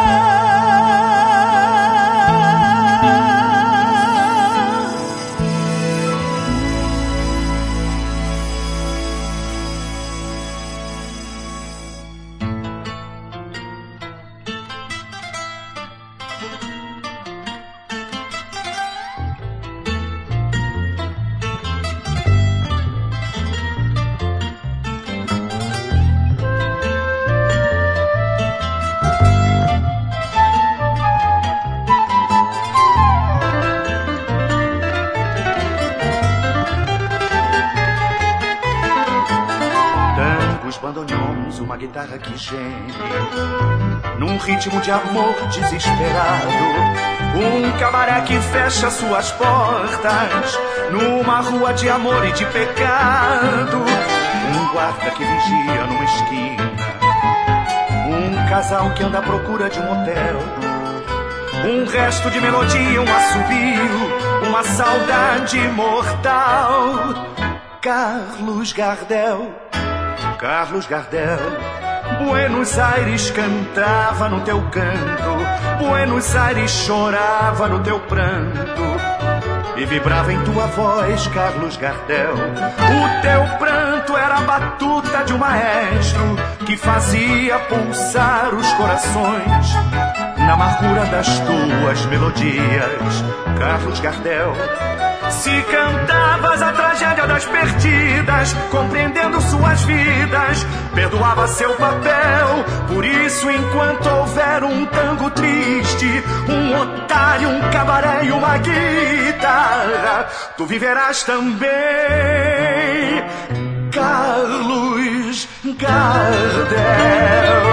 Uma guitarra que geme num ritmo de amor desesperado, um cabaré que fecha suas portas numa rua de amor e de pecado, um guarda que vigia numa esquina, um casal que anda à procura de um motel, um resto de melodia, um assobio, uma saudade mortal. Carlos Gardel, Carlos Gardel, Buenos Aires cantava no teu canto, Buenos Aires chorava no teu pranto, e vibrava em tua voz, Carlos Gardel. O teu pranto era a batuta de um maestro que fazia pulsar os corações na amargura das tuas melodias, Carlos Gardel. Se cantavas a tragédia das perdidas, compreendendo suas vidas, perdoava seu papel. Por isso, enquanto houver um tango triste, um otário, um cabaré e uma guitarra, tu viverás também, Carlos Gardel.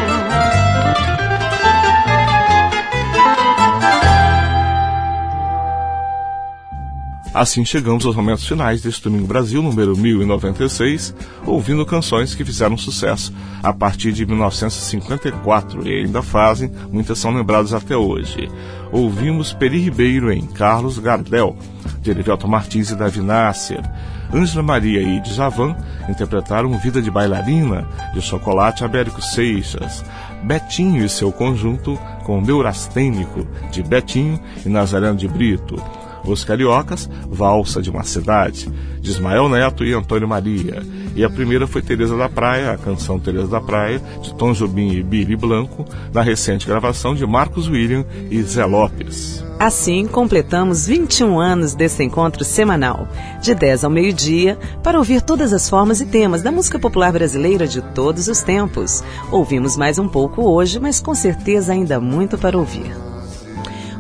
Assim chegamos aos momentos finais deste Domingo Brasil, número mil e noventa e seis, ouvindo canções que fizeram sucesso a partir de mil novecentos e cinquenta e quatro e ainda fazem, muitas são lembradas até hoje. Ouvimos Peri Ribeiro em Carlos Gardel, de Erivelton Martins e Davi Nasser. Ângela Maria e Djavan interpretaram Vida de Bailarina, de Chocolate Américo Seixas. Betinho e seu conjunto com Neurastênico, de Betinho e Nazareno de Brito. Os Cariocas, Valsa de uma Cidade, de Ismael Neto e Antônio Maria. E a primeira foi Teresa da Praia, a canção Teresa da Praia, de Tom Jobim e Billy Blanco, na recente gravação de Marcos William e Zé Lopes. Assim, completamos vinte e um anos desse encontro semanal, de dez ao meio-dia, para ouvir todas as formas e temas da música popular brasileira de todos os tempos. Ouvimos mais um pouco hoje, mas com certeza ainda muito para ouvir.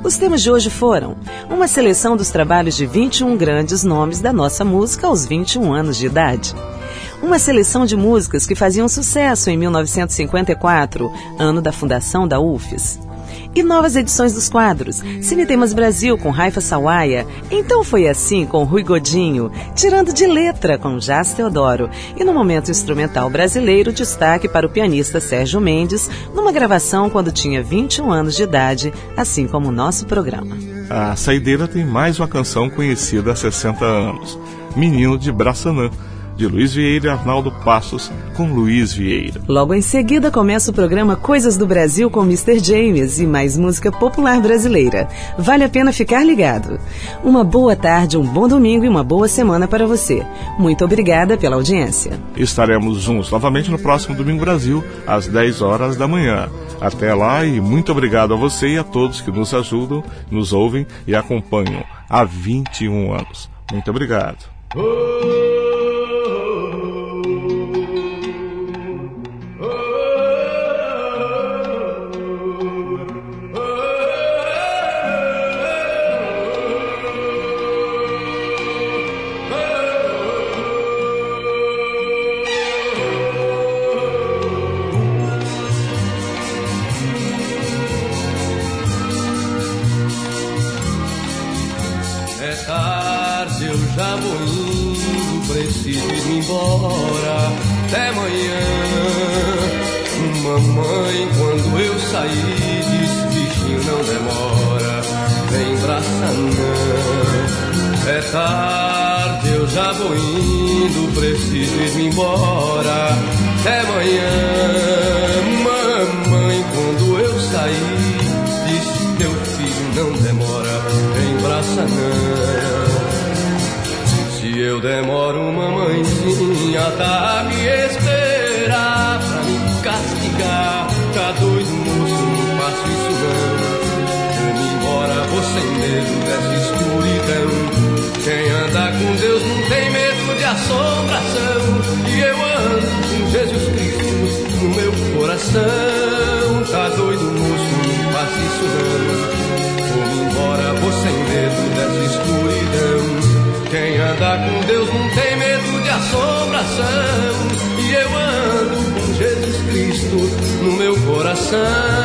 Os temas de hoje foram uma seleção dos trabalhos de vinte e um grandes nomes da nossa música aos vinte e um anos de idade. Uma seleção de músicas que faziam sucesso em mil novecentos e cinquenta e quatro, ano da fundação da U F S. E novas edições dos quadros Cinetemas Brasil com Raifa Sawaia, Então Foi Assim com Rui Godinho, Tirando de Letra com Jás Teodoro e no momento instrumental brasileiro, destaque para o pianista Sérgio Mendes, numa gravação quando tinha vinte e um anos de idade, assim como o nosso programa. A saideira tem mais uma canção conhecida há sessenta anos, Menino de Braçanã, de Luiz Vieira e Arnaldo Passos, com Luiz Vieira. Logo em seguida começa o programa Coisas do Brasil com mister James e mais música popular brasileira. Vale a pena ficar ligado. Uma boa tarde, um bom domingo e uma boa semana para você. Muito obrigada pela audiência. Estaremos juntos novamente no próximo Domingo Brasil, às dez horas da manhã. Até lá e muito obrigado a você e a todos que nos ajudam, nos ouvem e acompanham há vinte e um anos. Muito obrigado. Embora até amanhã. Mamãe, quando eu saí, disse: bichinho, não demora, vem Braçanã. É tarde, eu já vou indo, preciso ir embora até amanhã. Mamãe, quando eu saí, disse: meu filho, não demora, vem Braçanã. Se eu demoro, mamãezinha tá a me esperar pra me castigar. Tá doido, moço, não faço isso não. Vou-me embora, vou sem medo dessa escuridão. Quem anda com Deus não tem medo de assombração. E eu ando com Jesus Cristo no meu coração. Tá doido, moço, não faço isso não. Vou-me embora, vou sem medo dessa escuridão. Quem anda com Deus não tem medo de assombração. E eu ando com Jesus Cristo no meu coração.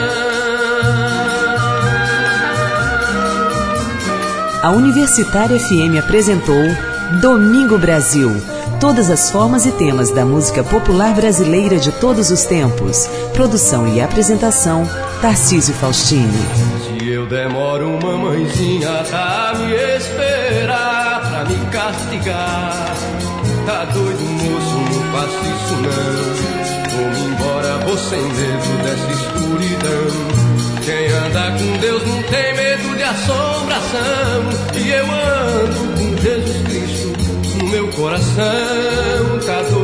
A Universitária F M apresentou Domingo Brasil. Todas as formas e temas da música popular brasileira de todos os tempos. Produção e apresentação, Tarcísio Faustini. Se eu demoro, mamãezinha tá a me esperar pra me castigar. Tá doido, moço, não faço isso não. Vou-me embora, vou sem medo dessa escuridão. Quem anda com Deus não tem medo de assombração. E eu ando com Jesus Cristo no meu coração. Tá doido.